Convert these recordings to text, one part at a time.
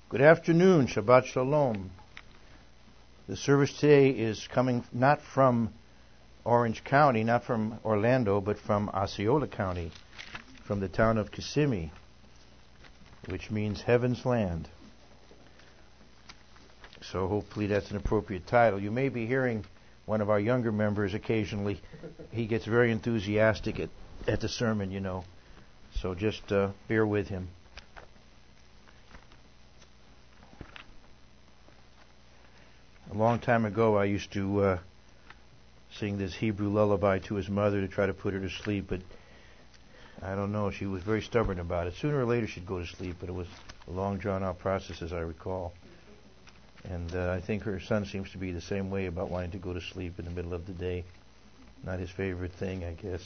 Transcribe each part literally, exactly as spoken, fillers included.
Good afternoon, Shabbat Shalom. The service today is coming not from Orange County, not from Orlando, but from Osceola County, from the town of Kissimmee, which means heaven's land. So hopefully that's an appropriate title. You may be hearing one of our younger members occasionally. He gets very enthusiastic at, at the sermon, you know. So just uh, bear with him. A long time ago, I used to uh, sing this Hebrew lullaby to his mother to try to put her to sleep, but I don't know, she was very stubborn about it. Sooner or later she'd go to sleep, but it was a long, drawn-out process, as I recall. And uh, I think her son seems to be the same way about wanting to go to sleep in the middle of the day. Not his favorite thing, I guess.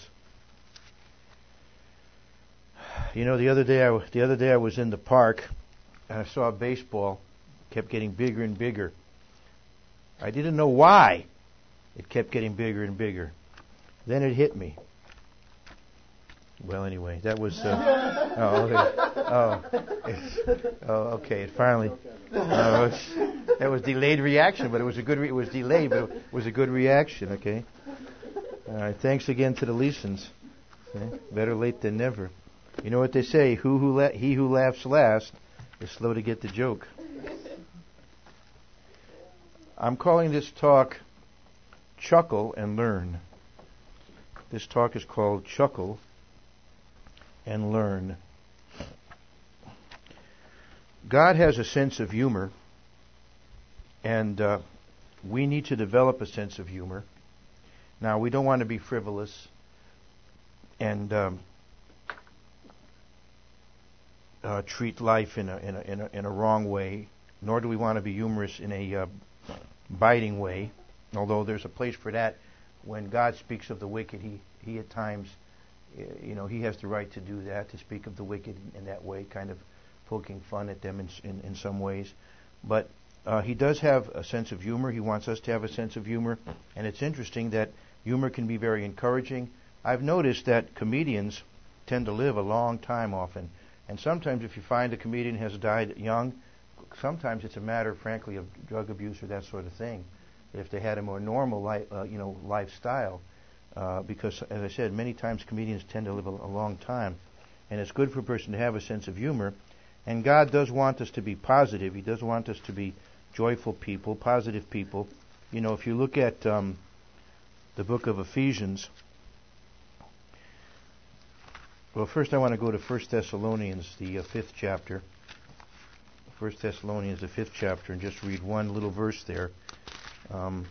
You know, the other day I, w- the other day I was in the park, and I saw a baseball. Kept getting bigger and bigger. I didn't know why it kept getting bigger and bigger. Then it hit me. Well, anyway, that was. Uh, oh, okay. Oh, it's, oh, okay. It finally. Uh, it's, that was delayed reaction, but it was a good. Re- it was delayed, but it was a good reaction. Okay. All right. Thanks again to the Leesons. Okay. Better late than never. You know what they say? Who who la- he who laughs last is slow to get the joke. I'm calling this talk Chuckle and Learn. This talk is called Chuckle and Learn. God has a sense of humor, and uh, we need to develop a sense of humor. Now, we don't want to be frivolous and um, uh, treat life in a, in, a, in, a, in a wrong way, nor do we want to be humorous in a uh, biting way, although there's a place for that. When God speaks of the wicked, he, he at times, you know, he has the right to do that, to speak of the wicked in that way, kind of poking fun at them in, in, in some ways. But uh, he does have a sense of humor. He wants us to have a sense of humor. And it's interesting that humor can be very encouraging. I've noticed that comedians tend to live a long time often. And sometimes if you find a comedian has died young, sometimes it's a matter, frankly, of drug abuse or that sort of thing. If they had a more normal, li- uh, you know, lifestyle, uh, because, as I said, many times comedians tend to live a, a long time, and it's good for a person to have a sense of humor. And God does want us to be positive. He does want us to be joyful people, positive people. You know, if you look at um, the book of Ephesians. Well, first I want to go to First Thessalonians, the uh, fifth chapter. First Thessalonians, the fifth chapter, and just read one little verse there. Um,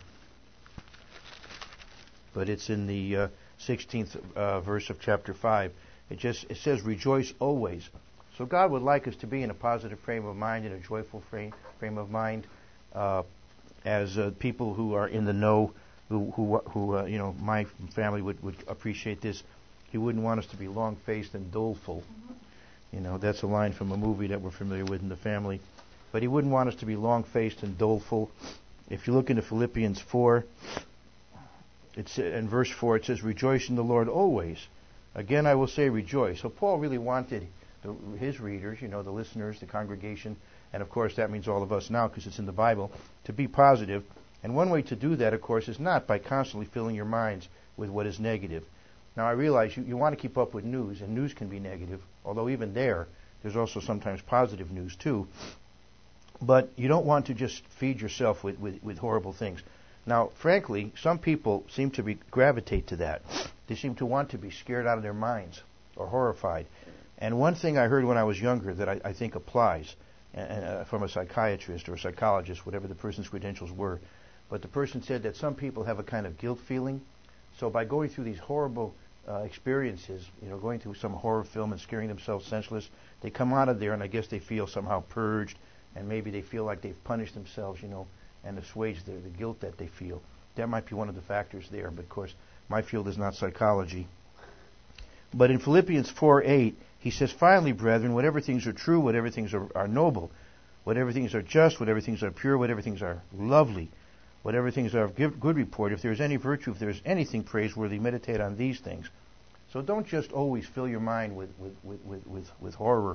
but it's in the uh, sixteenth uh, verse of chapter five. It just it says, "Rejoice always." So God would like us to be in a positive frame of mind, in a joyful frame frame of mind, uh, as uh, people who are in the know, who who who uh, you know, my family would would appreciate this. He wouldn't want us to be long-faced and doleful. You know, that's a line from a movie that we're familiar with in the family. But he wouldn't want us to be long-faced and doleful. If you look into Philippians four, it's in verse four, it says, "Rejoice in the Lord always. Again, I will say rejoice." So Paul really wanted the, his readers, you know, the listeners, the congregation, and of course that means all of us now because it's in the Bible, to be positive. And one way to do that, of course, is not by constantly filling your minds with what is negative. Now, I realize you, you want to keep up with news, and news can be negative, although even there, there's also sometimes positive news too. But you don't want to just feed yourself with, with, with horrible things. Now, frankly, some people seem to be, gravitate to that. They seem to want to be scared out of their minds or horrified. And one thing I heard when I was younger that I, I think applies uh, from a psychiatrist or a psychologist, whatever the person's credentials were, but the person said that some people have a kind of guilt feeling. So by going through these horrible uh, experiences, you know, going through some horror film and scaring themselves senseless, they come out of there and I guess they feel somehow purged, and maybe they feel like they've punished themselves, you know, and assuaged the, the guilt that they feel. That might be one of the factors there, but of course my field is not psychology. But in Philippians four eight, he says, "Finally, brethren, whatever things are true, whatever things are, are noble, whatever things are just, whatever things are pure, whatever things are lovely, whatever things are of good report, if there is any virtue, if there is anything praiseworthy, meditate on these things." So don't just always fill your mind with with, with, with, with horror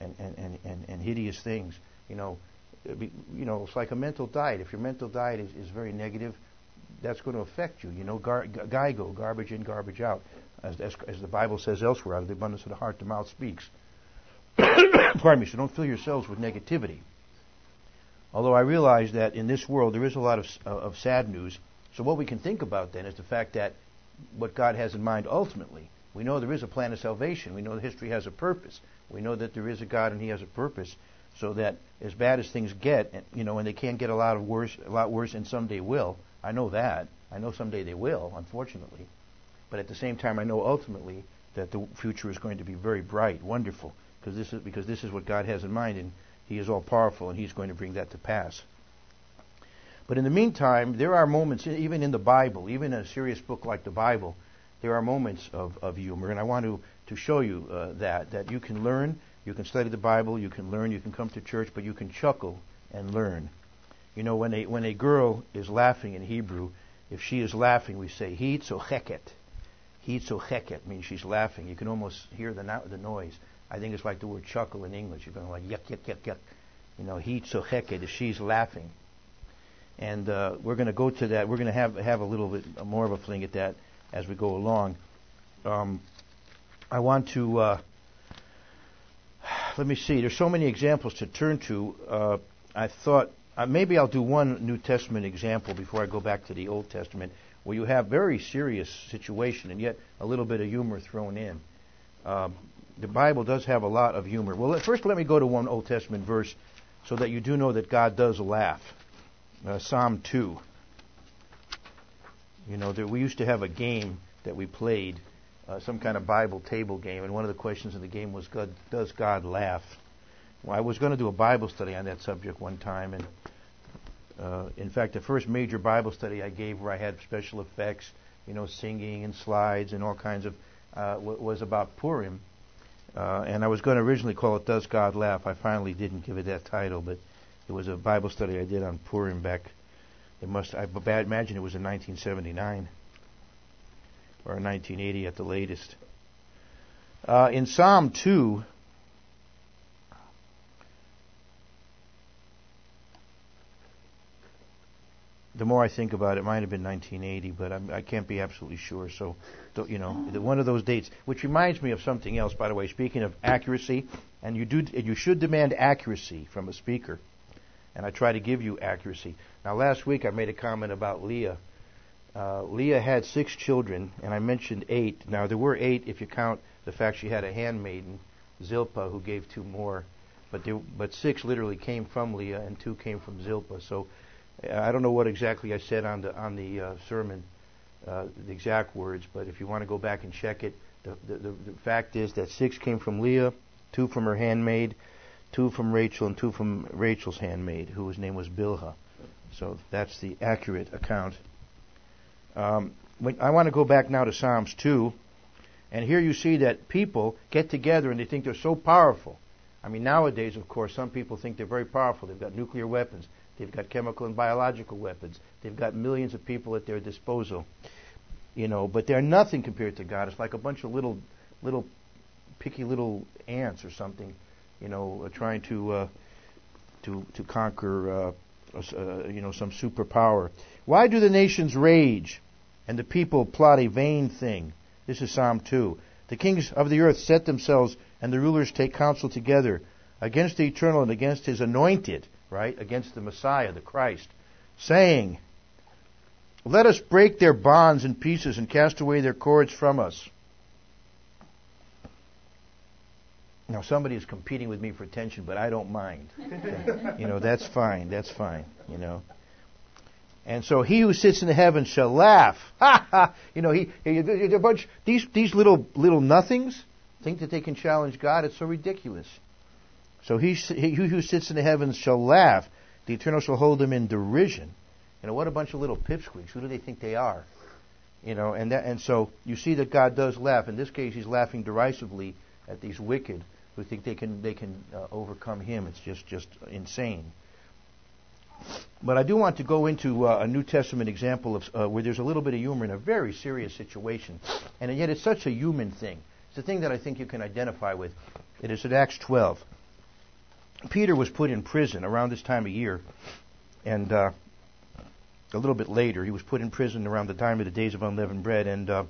and, and, and, and, and hideous things. You know, be, you know, it's like a mental diet. If your mental diet is, is very negative, that's going to affect you. You know, gar, GIGO, garbage in, garbage out, as, as, as the Bible says elsewhere, out of the abundance of the heart, the mouth speaks. Pardon me. So don't fill yourselves with negativity. Although I realize that in this world there is a lot of, uh, of sad news. So what we can think about then is the fact that what God has in mind ultimately. We know there is a plan of salvation. We know that history has a purpose. We know that there is a God and He has a purpose. So that as bad as things get, you know, and they can get a lot of worse, a lot worse, and someday will. I know that. I know someday they will, unfortunately. But at the same time, I know ultimately that the future is going to be very bright, wonderful, because this is because this is what God has in mind, and He is all powerful, and He's going to bring that to pass. But in the meantime, there are moments, even in the Bible, even in a serious book like the Bible, there are moments of, of humor, and I want to, to show you uh, that, that you can learn, you can study the Bible, you can learn, you can come to church, but you can chuckle and learn. You know, when a, when a girl is laughing in Hebrew, if she is laughing, we say, He tzocheket. He tzocheket means she's laughing. You can almost hear the, no- the noise. I think it's like the word chuckle in English. You're going like, yuck, yuck, yuck, yuck. You know, he tzocheket, if she's laughing. And uh, we're going to go to that. We're going to have have a little bit more of a fling at that as we go along. Um, I want to, uh, let me see, there's so many examples to turn to. Uh, I thought uh, maybe I'll do one New Testament example before I go back to the Old Testament, where you have very serious situation and yet a little bit of humor thrown in. Um, the Bible does have a lot of humor. Well, first let me go to one Old Testament verse so that you do know that God does laugh. Uh, Psalm two. You know, there, we used to have a game that we played, uh, some kind of Bible table game, and one of the questions in the game was, God, does God laugh? Well, I was going to do a Bible study on that subject one time, and uh, in fact, the first major Bible study I gave where I had special effects, you know, singing and slides and all kinds of, uh, w- was about Purim. Uh, and I was going to originally call it Does God Laugh? I finally didn't give it that title, but it was a Bible study I did on Purim back, it must, I imagine it was in nineteen seventy-nine or nineteen eighty at the latest. Uh, in Psalm two, the more I think about it, it might have been nineteen eighty, but I'm, I can't be absolutely sure. So, you know, one of those dates, which reminds me of something else, by the way. Speaking of accuracy, and you do, you should demand accuracy from a speaker, and I try to give you accuracy. Now, last week I made a comment about Leah. Uh, Leah had six children, and I mentioned eight. Now, there were eight if you count the fact she had a handmaiden, Zilpah, who gave two more, but there, but six literally came from Leah, and two came from Zilpah. So I don't know what exactly I said on the on the uh, sermon, uh, the exact words, but if you want to go back and check it, the, the, the, the fact is that six came from Leah, two from her handmaid, two from Rachel, and two from Rachel's handmaid, whose name was Bilhah. So that's the accurate account. Um, when, I want to go back now to Psalms two, and here you see that people get together and they think they're so powerful. I mean, nowadays, of course, some people think they're very powerful. They've got nuclear weapons. They've got chemical and biological weapons. They've got millions of people at their disposal. You know, but they're nothing compared to God. It's like a bunch of little, little, picky little ants or something, you know, uh, trying to, uh, to, to conquer, uh, uh, you know, some superpower. Why do the nations rage, and the people plot a vain thing? This is Psalm two. The kings of the earth set themselves, and the rulers take counsel together against the Eternal and against His anointed. Right, against the Messiah, the Christ, saying, let us break their bonds in pieces and cast away their cords from us. Now, somebody is competing with me for attention, but I don't mind. You know, that's fine, that's fine, you know. And so he who sits in the heavens shall laugh. Ha ha! You know, he, he a bunch, these, these little, little nothings think that they can challenge God. It's so ridiculous. So he, he who sits in the heavens shall laugh. The Eternal shall hold them in derision. You know, what a bunch of little pipsqueaks. Who do they think they are? You know, and that, and so you see that God does laugh. In this case, He's laughing derisively at these wicked who think they can they can uh, overcome Him. It's just just insane. But I do want to go into uh, a New Testament example of uh, where there's a little bit of humor in a very serious situation, and yet it's such a human thing. It's a thing that I think you can identify with. It is at Acts twelve. Peter was put in prison around this time of year, and uh, a little bit later, he was put in prison around the time of the days of unleavened bread, and uh,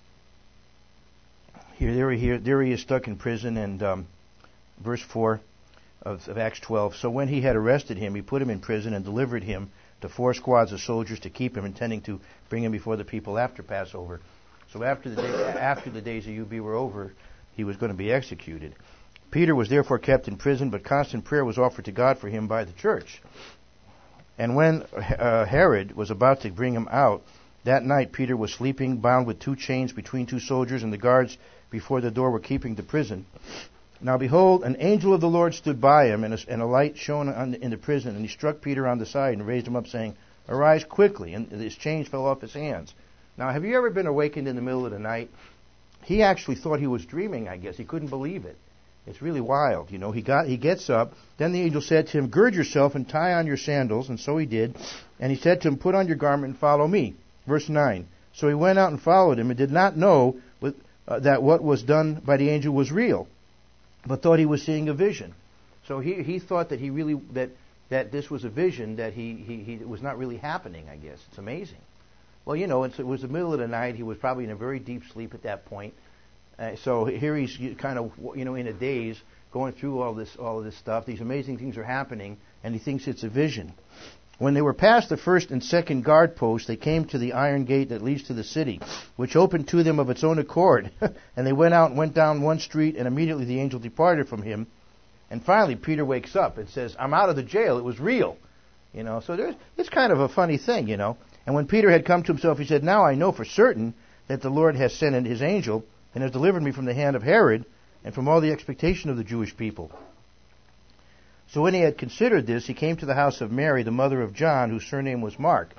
here, there, he, there he is stuck in prison, and um, verse four of, of Acts twelve. So when he had arrested him, he put him in prison and delivered him to four squads of soldiers to keep him, intending to bring him before the people after Passover. So after the day, after the days of U B were over, he was going to be executed. Peter was therefore kept in prison, but constant prayer was offered to God for him by the church. And when uh, Herod was about to bring him out, that night Peter was sleeping, bound with two chains between two soldiers, and the guards before the door were keeping the prison. Now behold, an angel of the Lord stood by him, and a, and a light shone on the, in the prison, and he struck Peter on the side and raised him up, saying, "Arise quickly," and his chains fell off his hands. Now, have you ever been awakened in the middle of the night? He actually thought he was dreaming, I guess. He couldn't believe it. It's really wild, you know. He got, he gets up. Then the angel said to him, "Gird yourself and tie on your sandals." And so he did. And he said to him, "Put on your garment and follow me." Verse nine. So he went out and followed him, and did not know with, uh, that what was done by the angel was real, but thought he was seeing a vision. So he he thought that he really that that this was a vision, that he he, he it was not really happening. I guess it's amazing. Well, you know, it's, it was the middle of the night. He was probably in a very deep sleep at that point. Uh, so here he's kind of, you know, in a daze, going through all this, all of this stuff. These amazing things are happening, and he thinks it's a vision. When they were past the first and second guard posts, they came to the iron gate that leads to the city, which opened to them of its own accord. And they went out and went down one street, and immediately the angel departed from him. And finally, Peter wakes up and says, "I'm out of the jail. It was real." You know, so there's, it's kind of a funny thing, you know. And when Peter had come to himself, he said, "Now I know for certain that the Lord has sent his angel and has delivered me from the hand of Herod and from all the expectation of the Jewish people." So when he had considered this, he came to the house of Mary, the mother of John, whose surname was Mark.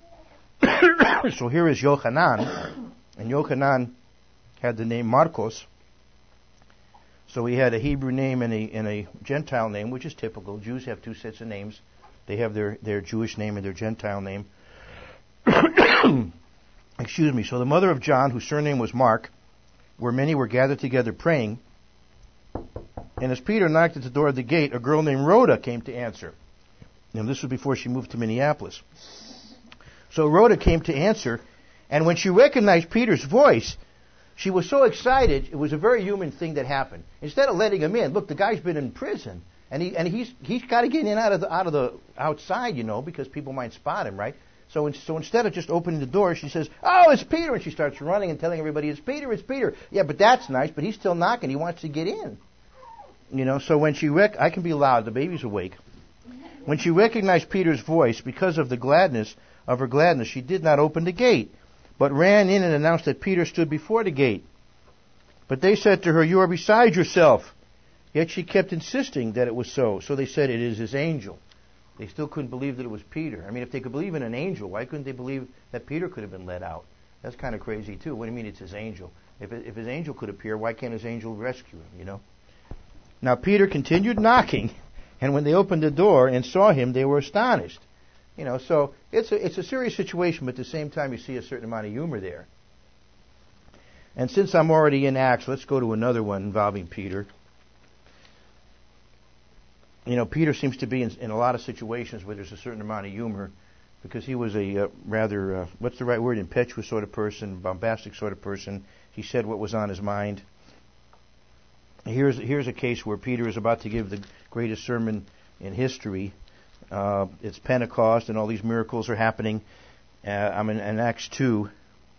So here is Yochanan, and Yochanan had the name Marcos. So he had a Hebrew name and a, and a Gentile name, which is typical. Jews have two sets of names. They have their, their Jewish name and their Gentile name. Excuse me. So the mother of John, whose surname was Mark, where many were gathered together praying. And as Peter knocked at the door of the gate, a girl named Rhoda came to answer. And this was before she moved to Minneapolis. So Rhoda came to answer, and when she recognized Peter's voice, she was so excited. It was a very human thing that happened. Instead of letting him in, look, the guy's been in prison, and he and he's he's got to get in out of the out of the outside, you know, because people might spot him, right? So, in, so instead of just opening the door, she says, "Oh, it's Peter," and she starts running and telling everybody, "It's Peter, it's Peter." Yeah, but that's nice, but he's still knocking. He wants to get in. You know, so when she rec- I can be loud. The baby's awake. When she recognized Peter's voice, because of the gladness of her gladness, she did not open the gate, but ran in and announced that Peter stood before the gate. But they said to her, "You are beside yourself." Yet she kept insisting that it was so. So they said, "It is his angel." They still couldn't believe that it was Peter. I mean, if they could believe in an angel, why couldn't they believe that Peter could have been let out? That's kind of crazy, too. What do you mean it's his angel? If, it, if his angel could appear, why can't his angel rescue him, you know? Now Peter continued knocking, and when they opened the door and saw him, they were astonished. You know, so it's a, it's a serious situation, but at the same time you see a certain amount of humor there. And since I'm already in Acts, let's go to another one involving Peter. You know, Peter seems to be in, in a lot of situations where there's a certain amount of humor, because he was a uh, rather, uh, what's the right word, impetuous sort of person, bombastic sort of person. He said what was on his mind. Here's here's a case where Peter is about to give the greatest sermon in history. Uh, it's Pentecost, and all these miracles are happening. Uh, I'm in, in Acts two,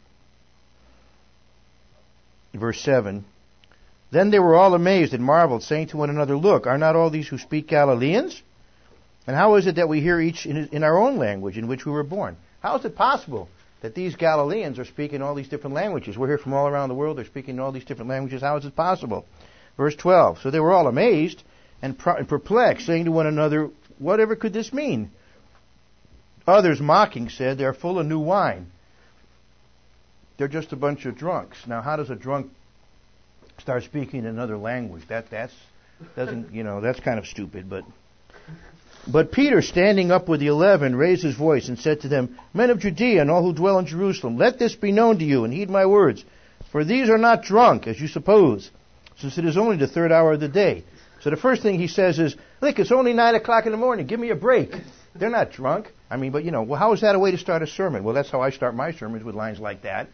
verse seven. Then they were all amazed and marveled, saying to one another, "Look, are not all these who speak Galileans? And how is it that we hear each in, in our own language in which we were born?" How is it possible that these Galileans are speaking all these different languages? We're here from all around the world. They're speaking all these different languages. How is it possible? Verse twelve. So they were all amazed and perplexed, saying to one another, "Whatever could this mean?" Others, mocking, said, "They're full of new wine." They're just a bunch of drunks. Now, how does a drunk start speaking another language? That that's doesn't you know that's kind of stupid. But but Peter, standing up with the eleven, raised his voice and said to them, "Men of Judea and all who dwell in Jerusalem, let this be known to you, and heed my words. For these are not drunk, as you suppose, since it is only the third hour of the day. So So the first thing he says is, look, it's only nine o'clock in the morning. Give me a break. They're not drunk. I mean, but you know, well, how is that a way to start a sermon? Well, that's how I start my sermons, with lines like that.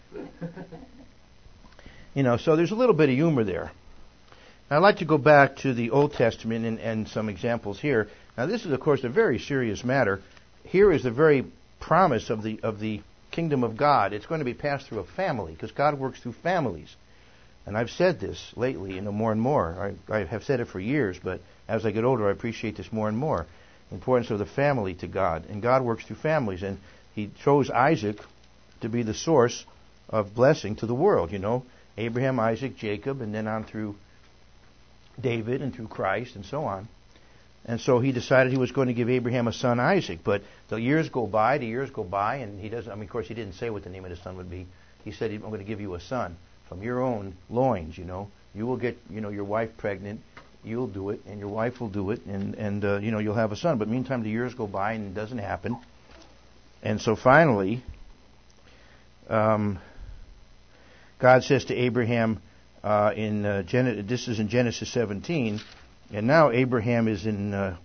You know, so there's a little bit of humor there. Now, I'd like to go back to the Old Testament and, and some examples here. Now, this is, of course, a very serious matter. Here is the very promise of the of the kingdom of God. It's going to be passed through a family, because God works through families. And I've said this lately, you know, more and more. I, I have said it for years, but as I get older, I appreciate this more and more. The importance of the family to God. And God works through families. And He chose Isaac to be the source of blessing to the world, you know. Abraham, Isaac, Jacob, and then on through David and through Christ and so on. And so He decided He was going to give Abraham a son, Isaac. But the years go by, the years go by, and He doesn't, I mean, of course, He didn't say what the name of the son would be. He said, I'm going to give you a son from your own loins, you know. You will get, you know, your wife pregnant. You'll do it, and your wife will do it, and, and uh, you know, you'll have a son. But meantime, the years go by, and it doesn't happen. And so finally, um, God says to Abraham, uh, in uh, Gen- this is in Genesis seventeen, and now Abraham is in uh,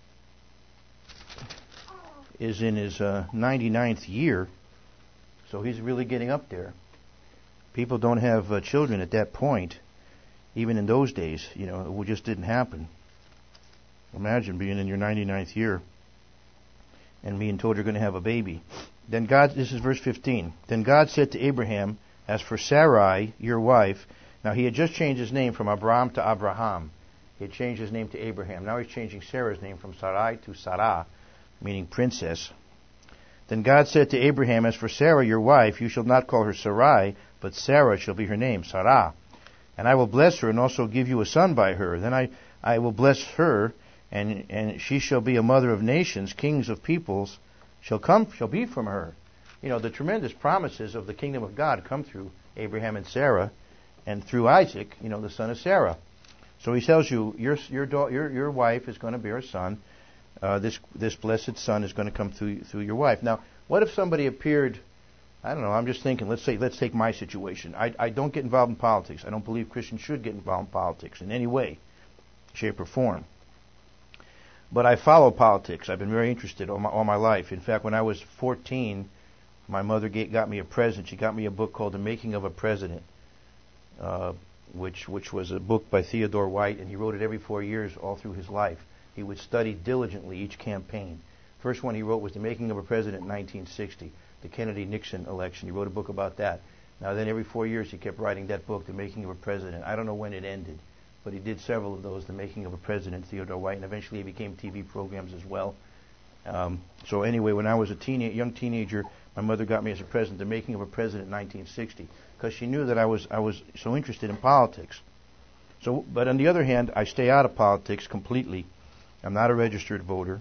is in his uh, ninety-ninth year, so he's really getting up there. People don't have uh, children at that point. Even in those days, you know, it just didn't happen. Imagine being in your ninety-ninth year and being told you're going to have a baby. Then God, this is verse fifteen. Then God said to Abraham, as for Sarai, your wife, now he had just changed his name from Abram to Abraham. He had changed his name to Abraham. Now he's changing Sarah's name from Sarai to Sarah, meaning princess. Then God said to Abraham, as for Sarah, your wife, you shall not call her Sarai, but Sarah shall be her name, Sarah. And I will bless her and also give you a son by her. Then I, I will bless her, and and she shall be a mother of nations. Kings of peoples shall come, shall be from her. You know, the tremendous promises of the kingdom of God come through Abraham and Sarah, and through Isaac, you know, the son of Sarah. So he tells you, your your da- your, your wife is going to bear a son. Uh, this this blessed son is going to come through through your wife. Now, what if somebody appeared? I don't know, I'm just thinking, let's say, let's take my situation. I, I don't get involved in politics. I don't believe Christians should get involved in politics in any way, shape, or form. But I follow politics. I've been very interested all my, all my life. In fact, when I was fourteen, my mother get, got me a present. She got me a book called The Making of a President, uh, which which was a book by Theodore White, and he wrote it every four years all through his life. He would study diligently each campaign. First one he wrote was The Making of a President in nineteen sixty. The Kennedy-Nixon election. He wrote a book about that. Now then every four years he kept writing that book, The Making of a President. I don't know when it ended, but he did several of those, The Making of a President, Theodore White, and eventually he became T V programs as well. Um, so anyway, when I was a teen- young teenager, my mother got me as a present, The Making of a President in nineteen sixty, because she knew that I was I was so interested in politics. So, but on the other hand, I stay out of politics completely. I'm not a registered voter.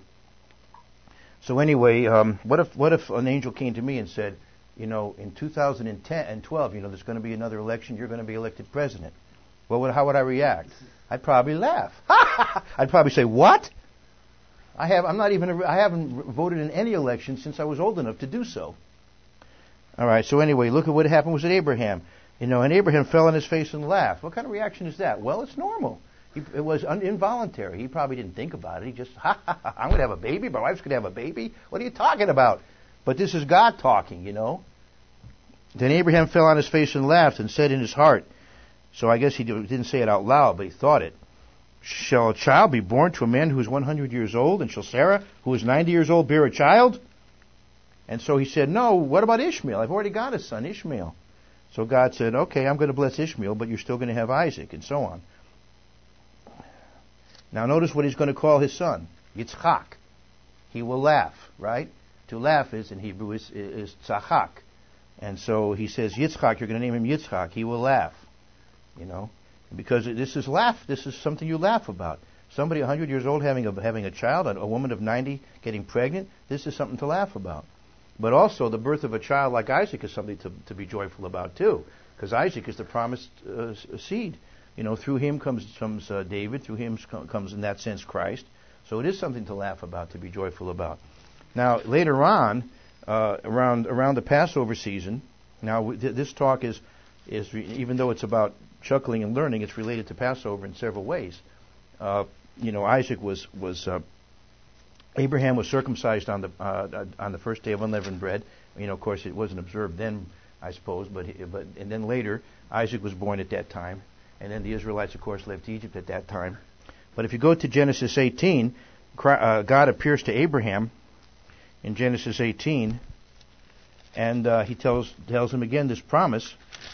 So anyway, um, what if what if an angel came to me and said, you know, in two thousand ten and twelve, you know, there's going to be another election. You're going to be elected president. Well, what, how would I react? I'd probably laugh. I'd probably say, "What? I have. I'm not even. A, I haven't voted in any election since I was old enough to do so." All right. So anyway, look at what happened was at Abraham. You know, and Abraham fell on his face and laughed. What kind of reaction is that? Well, it's normal. He, it was un- involuntary. He probably didn't think about it. He just, ha ha ha, I'm going to have a baby. My wife's going to have a baby. What are you talking about? But this is God talking, you know. Then Abraham fell on his face and laughed and said in his heart, so I guess he didn't say it out loud, but he thought it, shall a child be born to a man who is one hundred years old, and shall Sarah, who is ninety years old, bear a child? And so he said, no, what about Ishmael? I've already got a son, Ishmael. So God said, okay, I'm going to bless Ishmael, but you're still going to have Isaac, and so on. Now notice what he's going to call his son, Yitzchak. He will laugh, right? To laugh is in Hebrew is, is tzachak. And so he says, Yitzchak, you're going to name him Yitzchak. He will laugh, you know, because this is laugh. This is something you laugh about. Somebody one hundred years old having a, having a child, a, a woman of ninety getting pregnant, this is something to laugh about. But also the birth of a child like Isaac is something to, to be joyful about too, because Isaac is the promised uh, seed. You know, through him comes, comes uh, David, through him comes, in that sense, Christ. So it is something to laugh about, to be joyful about. Now, later on, uh, around around the Passover season, now th- this talk is, is re- even though it's about chuckling and learning, it's related to Passover in several ways. Uh, you know, Isaac was was uh, Abraham was circumcised on the uh, on the first day of unleavened bread. You know, of course, it wasn't observed then, I suppose, but but and then later Isaac was born at that time, and then the Israelites, of course, left Egypt at that time. But if you go to Genesis eighteen, uh, God appears to Abraham in Genesis eighteen, and uh, he tells tells him again this promise.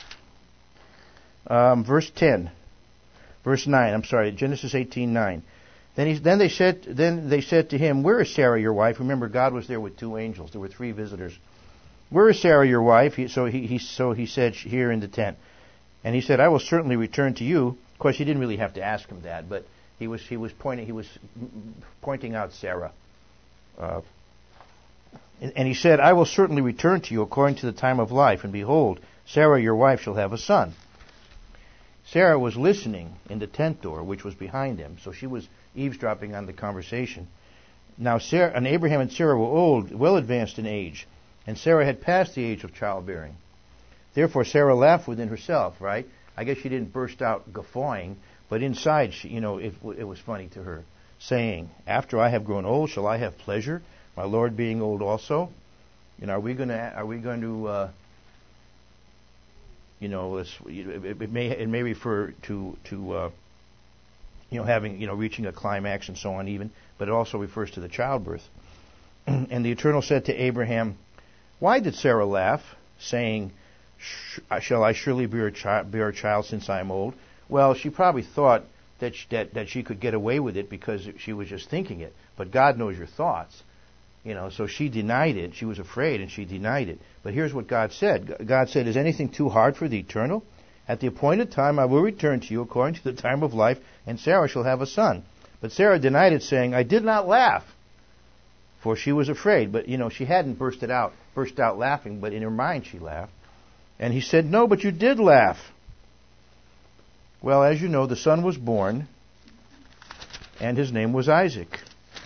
Um, verse ten, verse nine. I'm sorry, Genesis eighteen nine. Then he, then they said then they said to him, "Where is Sarah, your wife?" Remember, God was there with two angels. There were three visitors. "Where is Sarah, your wife?" He, so he, he so he said, "Here in the tent." And he said, "I will certainly return to you." Of course, he didn't really have to ask him that, but he was he was pointing he was pointing out Sarah. Uh, and, and he said, "I will certainly return to you according to the time of life, and behold, Sarah, your wife, shall have a son." Sarah was listening in the tent door, which was behind him, so she was eavesdropping on the conversation. Now, Sarah, and Abraham and Sarah were old, well advanced in age, and Sarah had passed the age of childbearing. Therefore, Sarah laughed within herself, right? I guess she didn't burst out guffawing, but inside, she, you know, it, it was funny to her, saying, "After I have grown old, shall I have pleasure, my Lord being old also?" You know, are we going to? Are we going to? Uh, You know, it, it may it may refer to to uh, you know having you know reaching a climax and so on even, but it also refers to the childbirth. And the Eternal said to Abraham, "Why did Sarah laugh, saying, 'Shall I surely bear a child, bear a child since I am old?'" Well, she probably thought that she, that that she could get away with it because she was just thinking it. But God knows your thoughts. You know, so she denied it. She was afraid, and she denied it. But here's what God said. God said, "Is anything too hard for the Eternal? At the appointed time I will return to you according to the time of life, and Sarah shall have a son." But Sarah denied it, saying, "I did not laugh," for she was afraid. But, you know, she hadn't burst it out, burst out laughing, but in her mind she laughed. And he said, "No, but you did laugh." Well, as you know, the son was born, and his name was Isaac.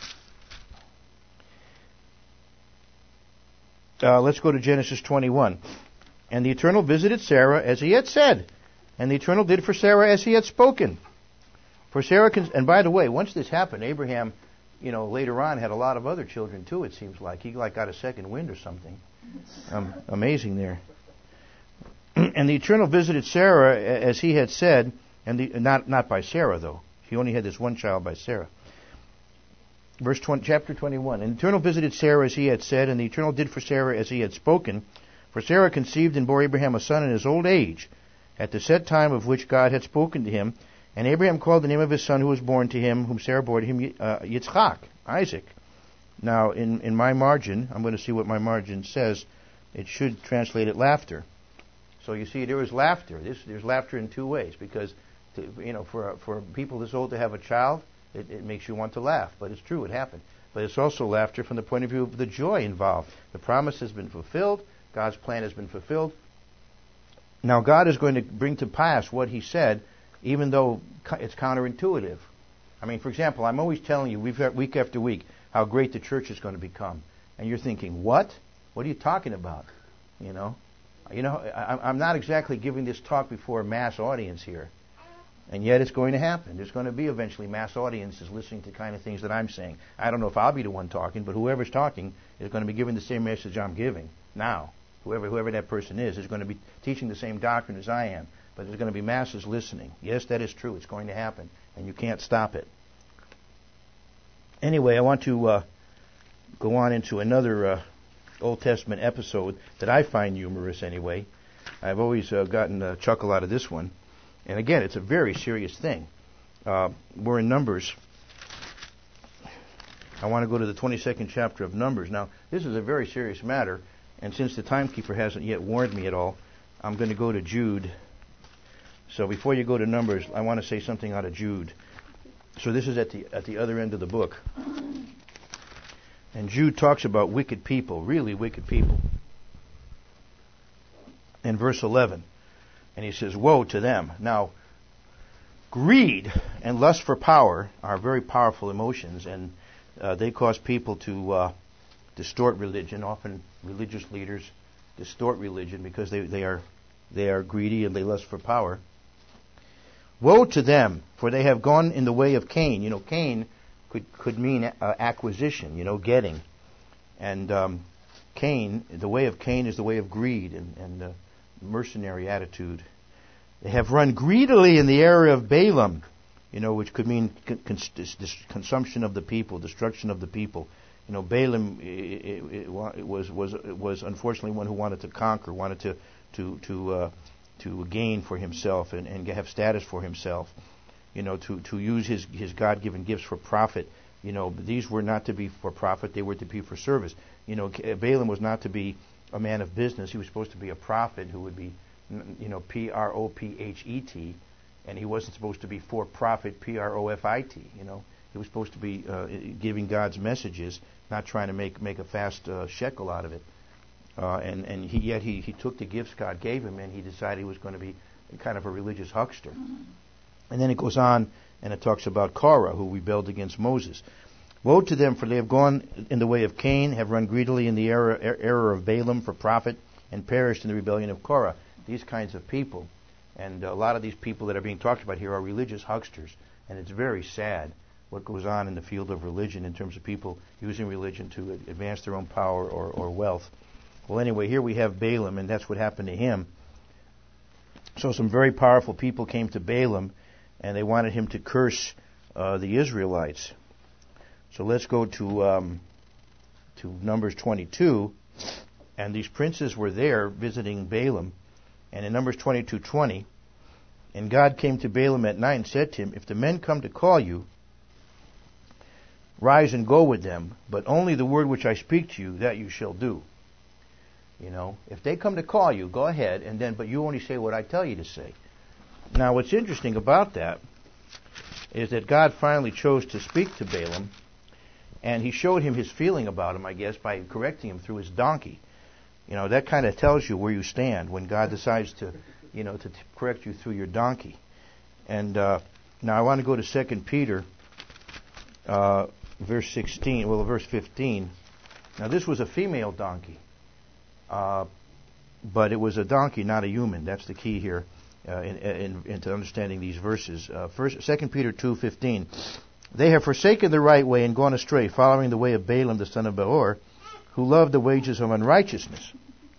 Uh, let's go to Genesis twenty-one. "And the Eternal visited Sarah as he had said, and the Eternal did for Sarah as he had spoken. For Sarah, con- and by the way, once this happened, Abraham, you know, later on had a lot of other children too. It seems like he like got a second wind or something. Um, amazing there. "And the Eternal visited Sarah as he had said, and the, not not by Sarah though. He only had this one child by Sarah." Verse twenty, chapter twenty-one. "And the Eternal visited Sarah as he had said, and the Eternal did for Sarah as he had spoken. For Sarah conceived and bore Abraham a son in his old age, at the set time of which God had spoken to him. And Abraham called the name of his son who was born to him, whom Sarah bore to him, uh, Yitzchak," Isaac. Now, in, in my margin, I'm going to see what my margin says. It should translate it laughter. So you see, there is laughter. This, there's laughter in two ways, because to, you know, for for people this old to have a child, It, it makes you want to laugh, but it's true, it happened. But it's also laughter from the point of view of the joy involved. The promise has been fulfilled. God's plan has been fulfilled. Now God is going to bring to pass what He said, even though it's counterintuitive. I mean, for example, I'm always telling you, we've week after week, how great the church is going to become. And you're thinking, what? What are you talking about? You know, you know, I, I'm not exactly giving this talk before a mass audience here. And yet it's going to happen. There's going to be eventually mass audiences listening to the kind of things that I'm saying. I don't know if I'll be the one talking, but whoever's talking is going to be giving the same message I'm giving now. Whoever whoever that person is is going to be teaching the same doctrine as I am. But there's going to be masses listening. Yes, that is true. It's going to happen. And you can't stop it. Anyway, I want to uh, go on into another uh, Old Testament episode that I find humorous anyway. I've always uh, gotten a chuckle out of this one. And again, it's a very serious thing. Uh, we're in Numbers. I want to go to the twenty-second chapter of Numbers. Now, this is a very serious matter, and since the timekeeper hasn't yet warned me at all, I'm going to go to Jude. So before you go to Numbers, I want to say something out of Jude. So this is at the at the other end of the book. And Jude talks about wicked people, really wicked people. In verse eleven. And he says, "Woe to them." Now, greed and lust for power are very powerful emotions, and uh, they cause people to uh, distort religion. Often religious leaders distort religion because they, they are they are greedy and they lust for power. Woe to them, for they have gone in the way of Cain. You know, Cain could could mean uh, acquisition, you know, getting. And um, Cain, the way of Cain is the way of greed and, and uh, mercenary attitude. They have run greedily in the error of Balaam, you know, which could mean con- cons- consumption of the people, destruction of the people. You know, Balaam it, it, it was was was unfortunately one who wanted to conquer, wanted to to to uh, to gain for himself and, and have status for himself. You know, to, to use his, his God-given gifts for profit. You know, these were not to be for profit; they were to be for service. You know, Balaam was not to be a man of business. He was supposed to be a prophet who would be, you know, P R O P H E T, and he wasn't supposed to be for profit, P R O F I T. You know, he was supposed to be uh, giving God's messages, not trying to make make a fast uh, shekel out of it. Uh, and and he, yet he, he took the gifts God gave him, and he decided he was going to be kind of a religious huckster. And then it goes on, and it talks about Korah, who rebelled against Moses. Woe to them, for they have gone in the way of Cain, have run greedily in the error, er, error of Balaam for profit, and perished in the rebellion of Korah. These kinds of people, and a lot of these people that are being talked about here are religious hucksters, and it's very sad what goes on in the field of religion in terms of people using religion to advance their own power or, or wealth. Well, anyway, here we have Balaam, and that's what happened to him. So some very powerful people came to Balaam, and they wanted him to curse uh, the Israelites. So let's go to um, to Numbers twenty-two, and these princes were there visiting Balaam, and in Numbers twenty-two twenty, and God came to Balaam at night and said to him, if the men come to call you, rise and go with them, but only the word which I speak to you, that you shall do. You know, if they come to call you, go ahead, and then, but you only say what I tell you to say. Now, what's interesting about that is that God finally chose to speak to Balaam, and he showed him his feeling about him, I guess, by correcting him through his donkey. You know, that kind of tells you where you stand when God decides to, you know, to t- correct you through your donkey. And uh, now I want to go to Second Peter, uh, verse sixteen, well, verse fifteen. Now, this was a female donkey. Uh, but it was a donkey, not a human. That's the key here uh, in, in, into understanding these verses. Uh, first, Second Peter two fifteen. They have forsaken the right way and gone astray, following the way of Balaam the son of Beor, who loved the wages of unrighteousness.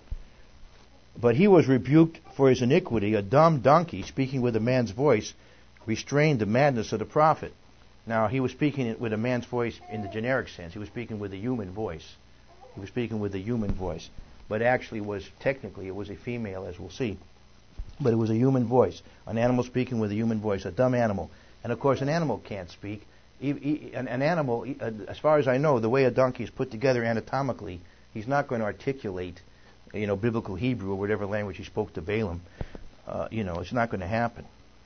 But he was rebuked for his iniquity. A dumb donkey, speaking with a man's voice, restrained the madness of the prophet. Now, he was speaking with a man's voice in the generic sense. He was speaking with a human voice. He was speaking with a human voice. But actually was, technically, it was a female, as we'll see. But it was a human voice. An animal speaking with a human voice, a dumb animal. And of course, an animal can't speak. An animal, as far as I know, the way a donkey is put together anatomically, he's not going to articulate, you know, biblical Hebrew or whatever language he spoke to Balaam. Uh, you know, it's not going to happen.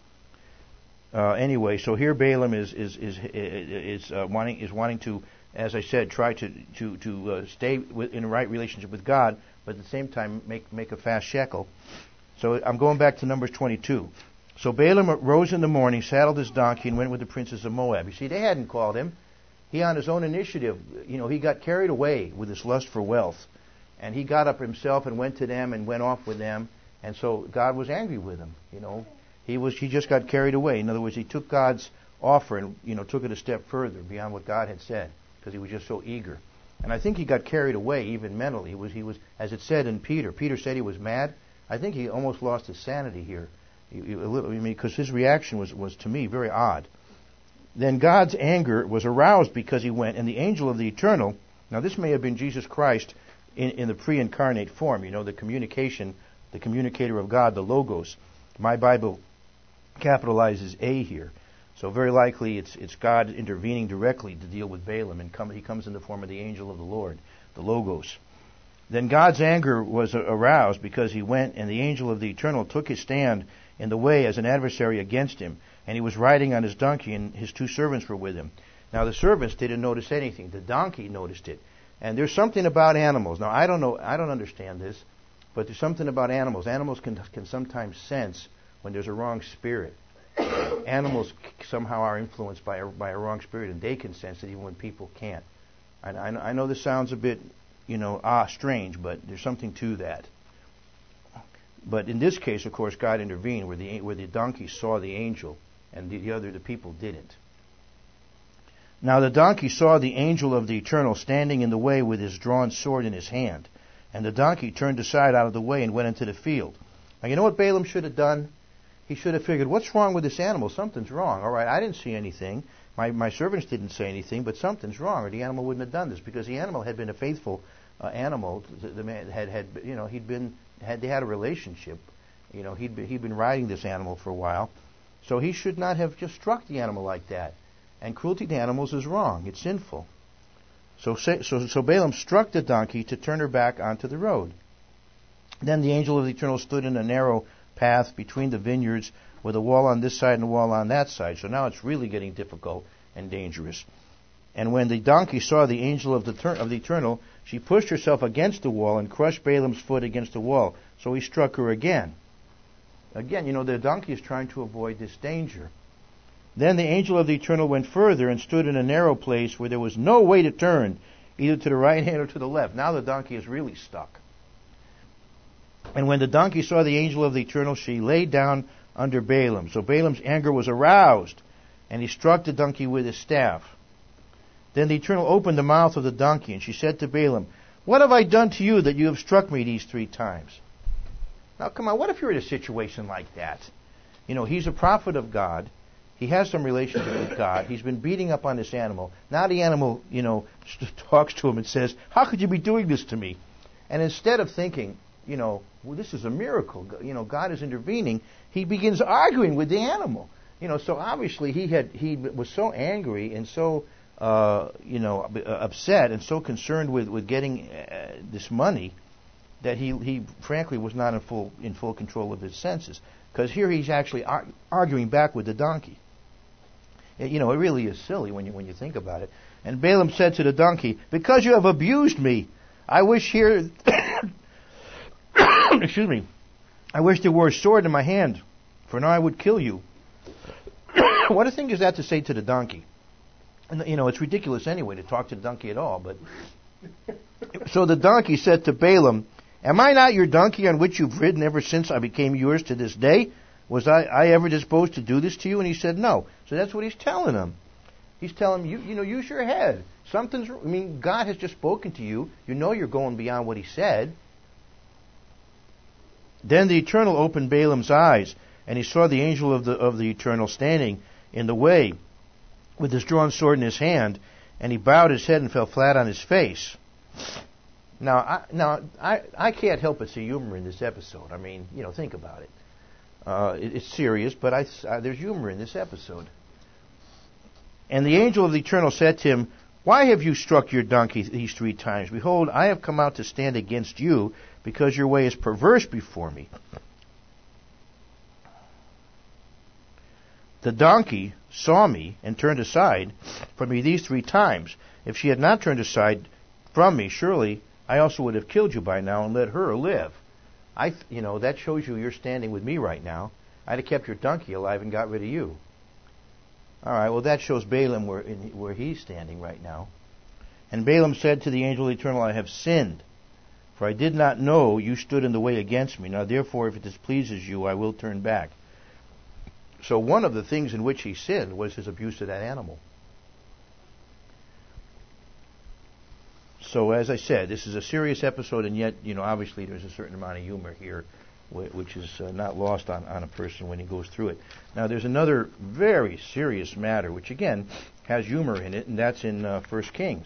Uh, anyway, so here Balaam is is is is uh, wanting is wanting to, as I said, try to to to uh, stay with, in a right relationship with God, but at the same time make make a fast shekel. So I'm going back to Numbers twenty-two. So Balaam rose in the morning, saddled his donkey, and went with the princes of Moab. You see, they hadn't called him. He, on his own initiative, you know, he got carried away with his lust for wealth, and he got up himself and went to them and went off with them. And so God was angry with him. You know, he was he just got carried away. In other words, he took God's offer and, you know, took it a step further beyond what God had said because he was just so eager. And I think he got carried away even mentally. He was he was as it said in Peter. Peter said he was mad. I think he almost lost his sanity here. I mean, because his reaction was, was, to me, very odd. Then God's anger was aroused because he went, and the angel of the eternal, now this may have been Jesus Christ in, in the pre-incarnate form, you know, the communication, the communicator of God, the Logos. My Bible capitalizes A here. So very likely it's it's God intervening directly to deal with Balaam, and come, he comes in the form of the angel of the Lord, the Logos. Then God's anger was aroused because he went, and the angel of the eternal took his stand in the way as an adversary against him, and he was riding on his donkey, and his two servants were with him. Now the servants didn't notice anything. The donkey noticed it. And there's something about animals. Now I don't know, I don't understand this, but there's something about animals. Animals can can sometimes sense when there's a wrong spirit. Animals somehow are influenced by a, by a wrong spirit, and they can sense it even when people can't. I, I, I know this sounds a bit, you know, ah, strange, but there's something to that. But in this case, of course, God intervened where the where the donkey saw the angel and the, the other the people didn't. Now the donkey saw the angel of the Eternal standing in the way with his drawn sword in his hand. And the donkey turned aside out of the way and went into the field. Now you know what Balaam should have done? He should have figured, what's wrong with this animal? Something's wrong. All right, I didn't see anything. My my servants didn't say anything, but something's wrong, or the animal wouldn't have done this, because the animal had been a faithful uh, animal. The, the man had had you know he'd been had they had a relationship. You know he'd been, he'd been riding this animal for a while, so he should not have just struck the animal like that. And cruelty to animals is wrong. It's sinful. So, so, so Balaam struck the donkey to turn her back onto the road. Then the angel of the Eternal stood in a narrow path between the vineyards with a wall on this side and a wall on that side. So now it's really getting difficult and dangerous. And when the donkey saw the angel of the, ter- of the Eternal, she pushed herself against the wall and crushed Balaam's foot against the wall. So he struck her again. Again, you know, the donkey is trying to avoid this danger. Then the angel of the Eternal went further and stood in a narrow place where there was no way to turn, either to the right hand or to the left. Now the donkey is really stuck. And when the donkey saw the angel of the Eternal, she lay down under Balaam. So Balaam's anger was aroused, and he struck the donkey with his staff. Then the Eternal opened the mouth of the donkey, and she said to Balaam, "What have I done to you that you have struck me these three times?" Now come on, what if you're in a situation like that? You know, he's a prophet of God. He has some relationship with God. He's been beating up on this animal. Now the animal, you know, talks to him and says, "How could you be doing this to me?" And instead of thinking, you know, well, this is a miracle, you know, God is intervening, he begins arguing with the animal. You know, so obviously he had he was so angry and so, uh, you know, upset and so concerned with with getting uh, this money that he he frankly was not in full in full control of his senses. Because here he's actually ar- arguing back with the donkey. You know, it really is silly when you when you think about it. And Balaam said to the donkey, "Because you have abused me, I wish here, excuse me, I wish there were a sword in my hand, for now I would kill you." What a thing is that to say to the donkey? And you know, it's ridiculous anyway to talk to the donkey at all. But so the donkey said to Balaam, "Am I not your donkey on which you've ridden ever since I became yours to this day? Was I, I ever disposed to do this to you?" And he said, "No." So that's what he's telling him. He's telling him, you, you know, use your head. Something's, I mean, God has just spoken to you. You know you're going beyond what he said. Then the Eternal opened Balaam's eyes, and he saw the angel of the of the Eternal standing in the way with his drawn sword in his hand, and he bowed his head and fell flat on his face. Now, I, now I, I can't help but see humor in this episode. I mean, you know, think about it. Uh, it it's serious, but I, uh, there's humor in this episode. And the angel of the Eternal said to him, "Why have you struck your donkey these three times? Behold, I have come out to stand against you, because your way is perverse before me." The donkey saw me and turned aside from me these three times. If she had not turned aside from me, surely I also would have killed you by now and let her live. I, you know, that shows you you're standing with me right now. I'd have kept your donkey alive and got rid of you. All right, well, that shows Balaam where, in, where he's standing right now. And Balaam said to the angel of the Eternal, "I have sinned, for I did not know you stood in the way against me. Now, therefore, if it displeases you, I will turn back." So one of the things in which he sinned was his abuse of that animal. So, as I said, this is a serious episode, and yet, you know, obviously there's a certain amount of humor here, which is uh, not lost on, on a person when he goes through it. Now, there's another very serious matter, which, again, has humor in it, and that's in uh, First Kings.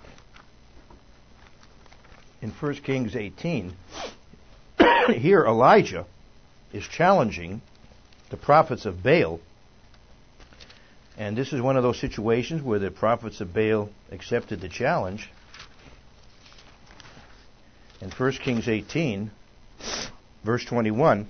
In First Kings eighteen, here Elijah is challenging the prophets of Baal. And this is one of those situations where the prophets of Baal accepted the challenge. In First Kings eighteen, verse twenty-one.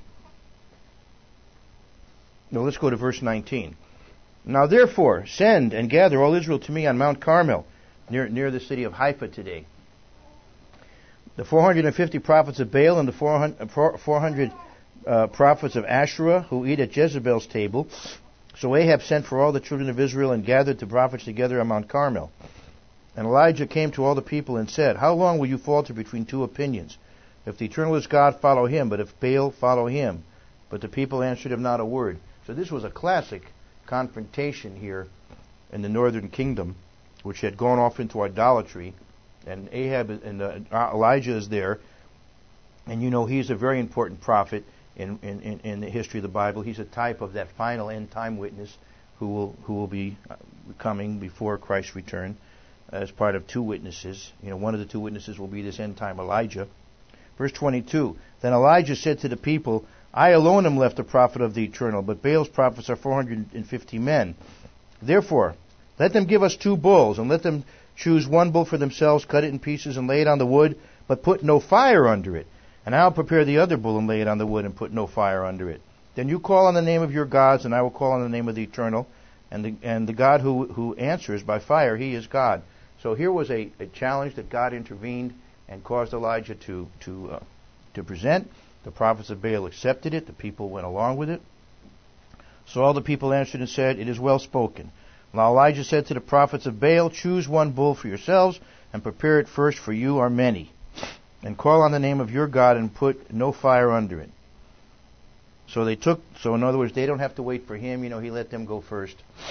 No, let's go to verse nineteen. "Now therefore, send and gather all Israel to me on Mount Carmel, near, near the city of Haifa today. The four hundred fifty prophets of Baal and the four hundred uh, prophets of Asherah who eat at Jezebel's table." So Ahab sent for all the children of Israel and gathered the prophets together on Mount Carmel. And Elijah came to all the people and said, "How long will you falter between two opinions? If the Eternal is God, follow him. But if Baal, follow him. But the people answered him not a word. So this was a classic confrontation here in the northern kingdom, which had gone off into idolatry. And Ahab and uh, Elijah is there. And you know he's a very important prophet in, in, in the history of the Bible. He's a type of that final end time witness who will who will be coming before Christ's return as part of two witnesses. You know, one of the two witnesses will be this end time Elijah. Verse twenty-two, Then Elijah said to the people, I alone am left a prophet of the Eternal, but Baal's prophets are four hundred fifty men. Therefore, let them give us two bulls, and let them choose one bull for themselves, cut it in pieces, and lay it on the wood, but put no fire under it. And I will prepare the other bull and lay it on the wood, and put no fire under it. Then you call on the name of your gods, and I will call on the name of the Eternal. And the, and the God who, who answers by fire, he is God. So here was a, a challenge that God intervened and caused Elijah to to uh, to present. The prophets of Baal accepted it. The people went along with it. So all the people answered and said, It is well spoken. Now Elijah said to the prophets of Baal, Choose one bull for yourselves, and prepare it first, for you are many. And call on the name of your God, and put no fire under it. So they took, so in other words, they don't have to wait for him. You know, he let them go first.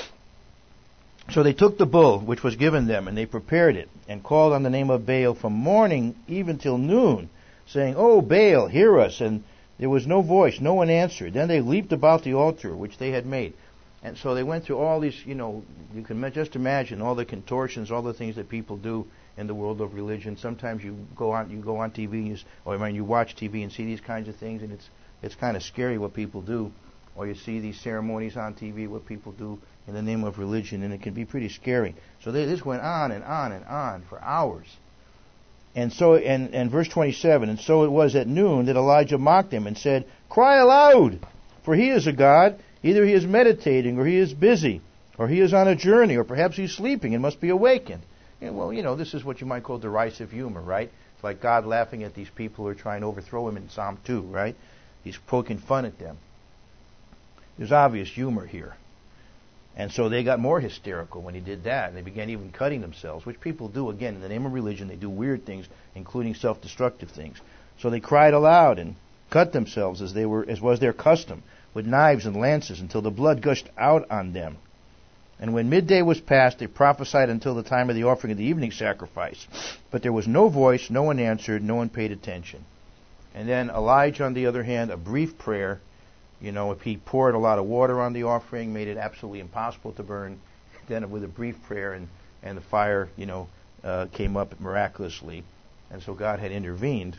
So they took the bull which was given them, and they prepared it, and called on the name of Baal from morning even till noon, saying, Oh, Baal, hear us. And there was no voice, no one answered. Then they leaped about the altar which they had made. And so they went through all these, you know, you can just imagine all the contortions, all the things that people do in the world of religion. Sometimes you go on, you go on T V, and you, or I mean, you watch T V and see these kinds of things, and it's it's kind of scary what people do. Or you see these ceremonies on T V, what people do in the name of religion, and it can be pretty scary. So they, this went on and on and on for hours. And so, and, and verse twenty-seven, and so it was at noon that Elijah mocked him and said, Cry aloud, for he is a god. Either he is meditating, or he is busy, or he is on a journey, or perhaps he's sleeping and must be awakened. And well, you know, this is what you might call derisive humor, right? It's like God laughing at these people who are trying to overthrow him in Psalm two, right? He's poking fun at them. There's obvious humor here. And so they got more hysterical when he did that. And they began even cutting themselves, which people do, again, in the name of religion. They do weird things, including self-destructive things. So they cried aloud and cut themselves as they were, as was their custom, with knives and lances, until the blood gushed out on them. And when midday was past, they prophesied until the time of the offering of the evening sacrifice. But there was no voice, no one answered, no one paid attention. And then Elijah, on the other hand, a brief prayer. You know, if he poured a lot of water on the offering, made it absolutely impossible to burn, then with a brief prayer, and, and the fire, you know, uh, came up miraculously. And so God had intervened.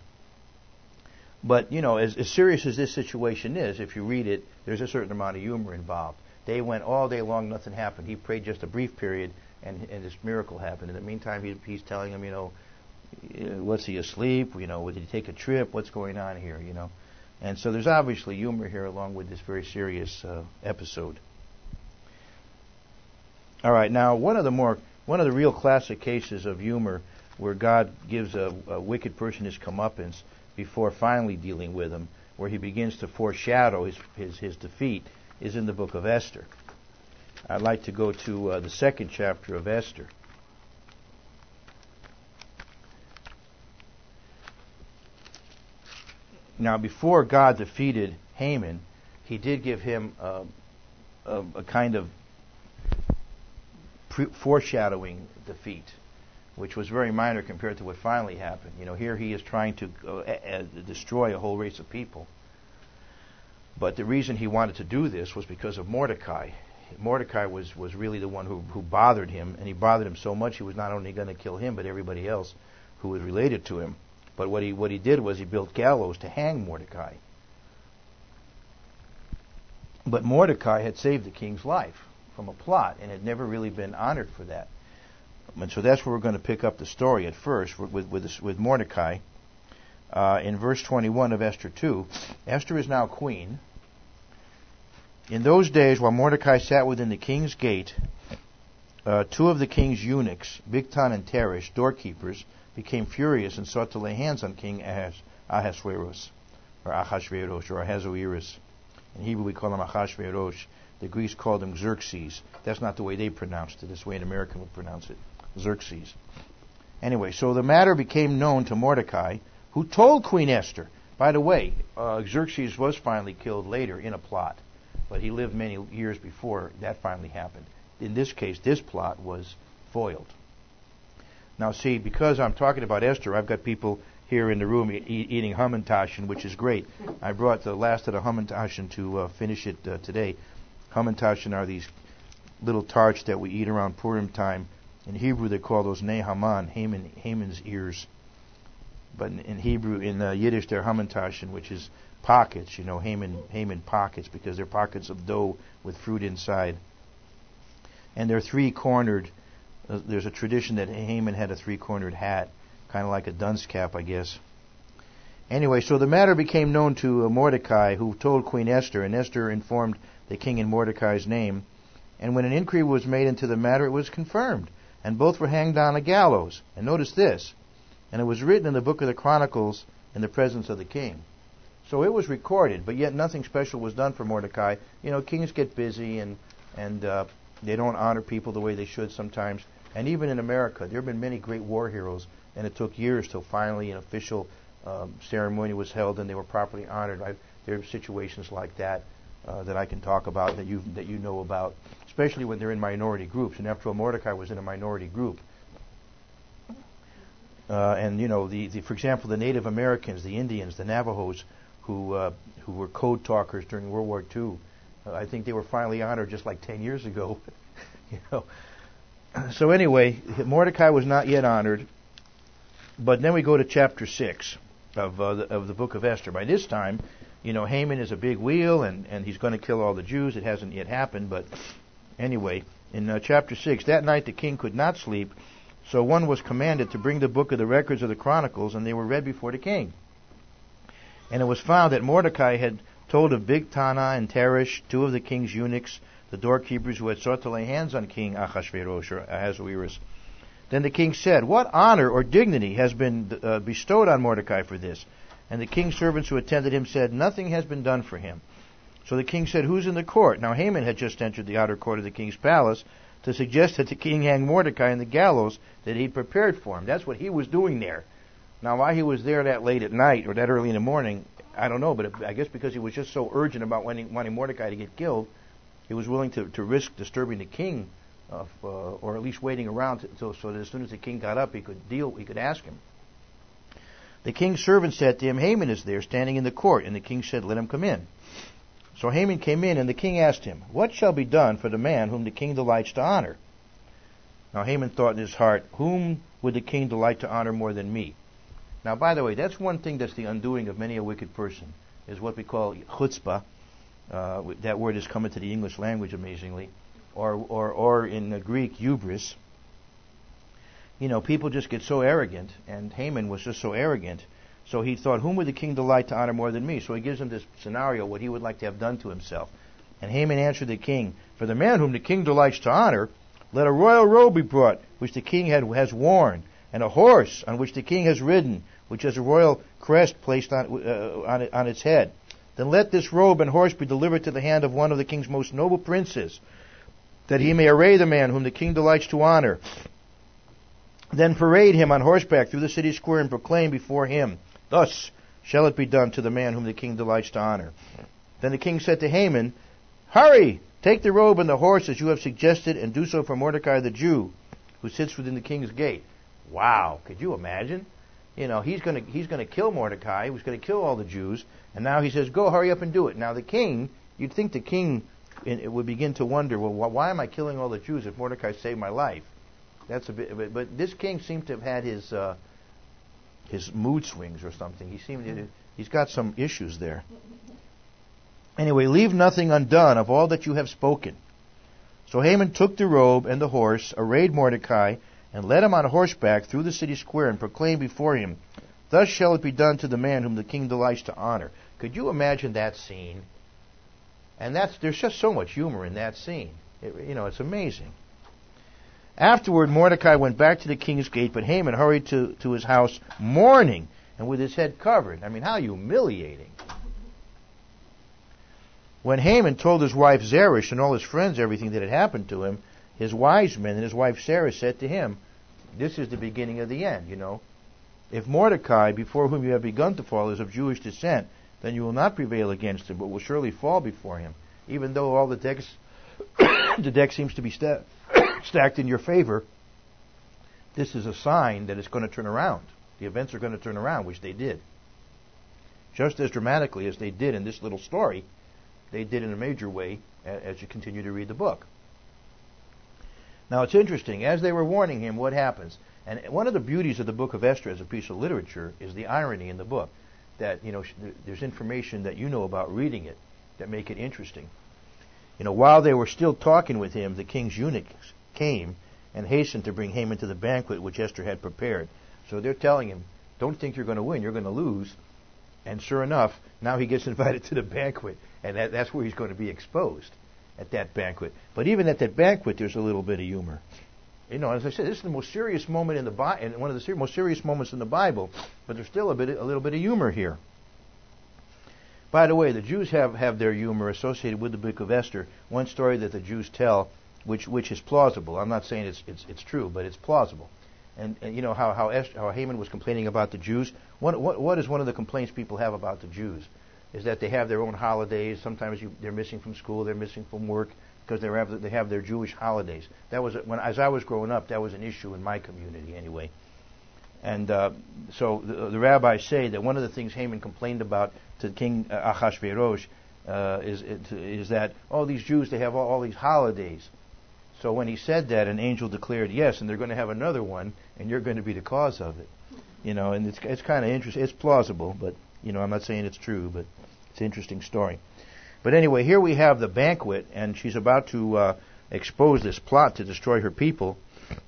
But, you know, as, as serious as this situation is, if you read it, there's a certain amount of humor involved. They went all day long, nothing happened. He prayed just a brief period, and, and this miracle happened. In the meantime, he, he's telling them, you know, was he asleep? You know, did he take a trip? What's going on here, you know? And so there's obviously humor here along with this very serious uh, episode. All right, now one of the more one of the real classic cases of humor where God gives a, a wicked person his comeuppance before finally dealing with him, where he begins to foreshadow his his, his defeat, is in the book of Esther. I'd like to go to uh, the second chapter of Esther. Now, before God defeated Haman, he did give him uh, a, a kind of pre- foreshadowing defeat, which was very minor compared to what finally happened. You know, here he is trying to uh, uh, destroy a whole race of people. But the reason he wanted to do this was because of Mordecai. Mordecai was, was really the one who, who bothered him, and he bothered him so much he was not only going to kill him, but everybody else who was related to him. But what he what he did was he built gallows to hang Mordecai. But Mordecai had saved the king's life from a plot and had never really been honored for that. And so that's where we're going to pick up the story at first with with, with, with Mordecai. Uh, in verse twenty-one of Esther two, Esther is now queen. In those days, while Mordecai sat within the king's gate, uh, two of the king's eunuchs, Bigtan and Teresh, doorkeepers, became furious and sought to lay hands on King Ahaz, Ahasuerus, or Ahasuerus, or Ahasuerus. In Hebrew we call him Ahasuerus. The Greeks called him Xerxes. That's not the way they pronounced it. This way an American would pronounce it, Xerxes. Anyway, so the matter became known to Mordecai, who told Queen Esther. By the way, uh, Xerxes was finally killed later in a plot, but he lived many years before that finally happened. In this case, this plot was foiled. Now see, because I'm talking about Esther, I've got people here in the room e- eating Hamantaschen, which is great. I brought the last of the Hamantaschen to uh, finish it uh, today. Hamantaschen are these little tarts that we eat around Purim time. In Hebrew, they call those Nehaman, Haman, Haman's ears. But in, in Hebrew, in uh, Yiddish, they're Hamantaschen, which is pockets, you know, Haman, Haman pockets, because they're pockets of dough with fruit inside. And they're three-cornered. Uh, there's a tradition that Haman had a three-cornered hat, kind of like a dunce cap, I guess. Anyway, so the matter became known to uh, Mordecai, who told Queen Esther, and Esther informed the king in Mordecai's name. And when an inquiry was made into the matter, it was confirmed, and both were hanged on a gallows. And notice this, and it was written in the book of the Chronicles in the presence of the king. So it was recorded, but yet nothing special was done for Mordecai. You know, kings get busy, and and uh, they don't honor people the way they should sometimes. And even in America, there have been many great war heroes, and it took years till finally an official um, ceremony was held and they were properly honored. I, there are situations like that uh, that I can talk about, that you that you know about, especially when they're in minority groups. And after all, Mordecai was in a minority group. Uh, and you know, the, the for example, the Native Americans, the Indians, the Navajos, who uh, who were code talkers during World War Two, uh, I think they were finally honored just like ten years ago. you know. So anyway, Mordecai was not yet honored. But then we go to chapter six of uh, the, of the book of Esther. By this time, you know, Haman is a big wheel, and, and he's going to kill all the Jews. It hasn't yet happened, but anyway, in uh, chapter six, that night the king could not sleep, so one was commanded to bring the book of the records of the Chronicles, and they were read before the king. And it was found that Mordecai had told of Bigthana and Teresh, two of the king's eunuchs, the doorkeepers who had sought to lay hands on King Ahasuerus or Ahasuerus. Then the king said, "What honor or dignity has been uh, bestowed on Mordecai for this?" And the king's servants who attended him said, "Nothing has been done for him." So the king said, "Who's in the court?" Now Haman had just entered the outer court of the king's palace to suggest that the king hang Mordecai in the gallows that he'd prepared for him. That's what he was doing there. Now why he was there that late at night or that early in the morning, I don't know, but it, I guess because he was just so urgent about wanting, wanting Mordecai to get killed, he was willing to, to risk disturbing the king. Of, uh, or at least waiting around to, so, so that as soon as the king got up, he could deal. He could ask him. The king's servant said to him, "Haman is there, standing in the court." And the king said, "Let him come in." So Haman came in, and the king asked him, "What shall be done for the man whom the king delights to honor?" Now Haman thought in his heart, "Whom would the king delight to honor more than me?" Now, by the way, that's one thing that's the undoing of many a wicked person, is what we call chutzpah. Uh, that word has come into the English language amazingly. Or, or, or in the Greek, hubris. You know, people just get so arrogant, and Haman was just so arrogant. So he thought, whom would the king delight to honor more than me? So he gives him this scenario, what he would like to have done to himself. And Haman answered the king, "For the man whom the king delights to honor, let a royal robe be brought, which the king had, has worn, and a horse on which the king has ridden, which has a royal crest placed on, uh, on, it, on its head. Then let this robe and horse be delivered to the hand of one of the king's most noble princes, that he may array the man whom the king delights to honor. Then parade him on horseback through the city square and proclaim before him, Thus shall it be done to the man whom the king delights to honor." Then the king said to Haman, "Hurry, take the robe and the horse as you have suggested, and do so for Mordecai the Jew, who sits within the king's gate." Wow, could you imagine? You know, he's going to he's going to kill Mordecai, he's going to kill all the Jews, and now he says, "Go, hurry up and do it." Now the king, you'd think the king it would begin to wonder, well, why am I killing all the Jews if Mordecai saved my life? That's a bit, but this king seemed to have had his uh, his mood swings or something. He seemed to, he's got some issues there. Anyway, leave nothing undone of all that you have spoken. So Haman took the robe and the horse, arrayed Mordecai, and led him on horseback through the city square, and proclaimed before him, "Thus shall it be done to the man whom the king delights to honor." Could you imagine that scene? And that's there's just so much humor in that scene. It, you know, it's amazing. Afterward, Mordecai went back to the king's gate, but Haman hurried to, to his house mourning and with his head covered. I mean, how humiliating. When Haman told his wife Zeresh and all his friends everything that had happened to him, his wise men and his wife Sarah said to him, "This is the beginning of the end, you know. If Mordecai, before whom you have begun to fall, is of Jewish descent, then you will not prevail against him, but will surely fall before him. Even though all the decks, the deck seems to be sta- stacked in your favor, this is a sign that it's going to turn around. The events are going to turn around, which they did. Just as dramatically as they did in this little story, they did in a major way as you continue to read the book. Now it's interesting, as they were warning him, what happens? And one of the beauties of the book of Esther as a piece of literature is the irony in the book. That, you know, there's information that you know about reading it that make it interesting. You know, while they were still talking with him, the king's eunuchs came and hastened to bring Haman to the banquet which Esther had prepared. So they're telling him, don't think you're going to win, you're going to lose. And sure enough, now he gets invited to the banquet, and that, that's where he's going to be exposed, at that banquet. But even at that banquet, there's a little bit of humor. You know, as I said, this is the most serious moment in the Bi- and one of the ser- most serious moments in the Bible, but there's still a bit, a little bit of humor here. By the way, the Jews have, have their humor associated with the book of Esther. One story that the Jews tell, which which is plausible. I'm not saying it's it's, it's true, but it's plausible. And, and you know how how, Esther, how Haman was complaining about the Jews. What, what what is one of the complaints people have about the Jews? Is that they have their own holidays. Sometimes you, they're missing from school, they're missing from work, because they have they have their Jewish holidays. That was when as I was growing up, that was an issue in my community anyway. And uh, so the, the rabbis say that one of the things Haman complained about to King uh, Ahasuerus uh, is is that oh these Jews they have all, all these holidays. So when he said that, an angel declared yes, and they're going to have another one, and you're going to be the cause of it. You know, and it's it's kind of interesting. It's plausible, but you know I'm not saying it's true, but it's an interesting story. But anyway, here we have the banquet, and she's about to uh, expose this plot to destroy her people.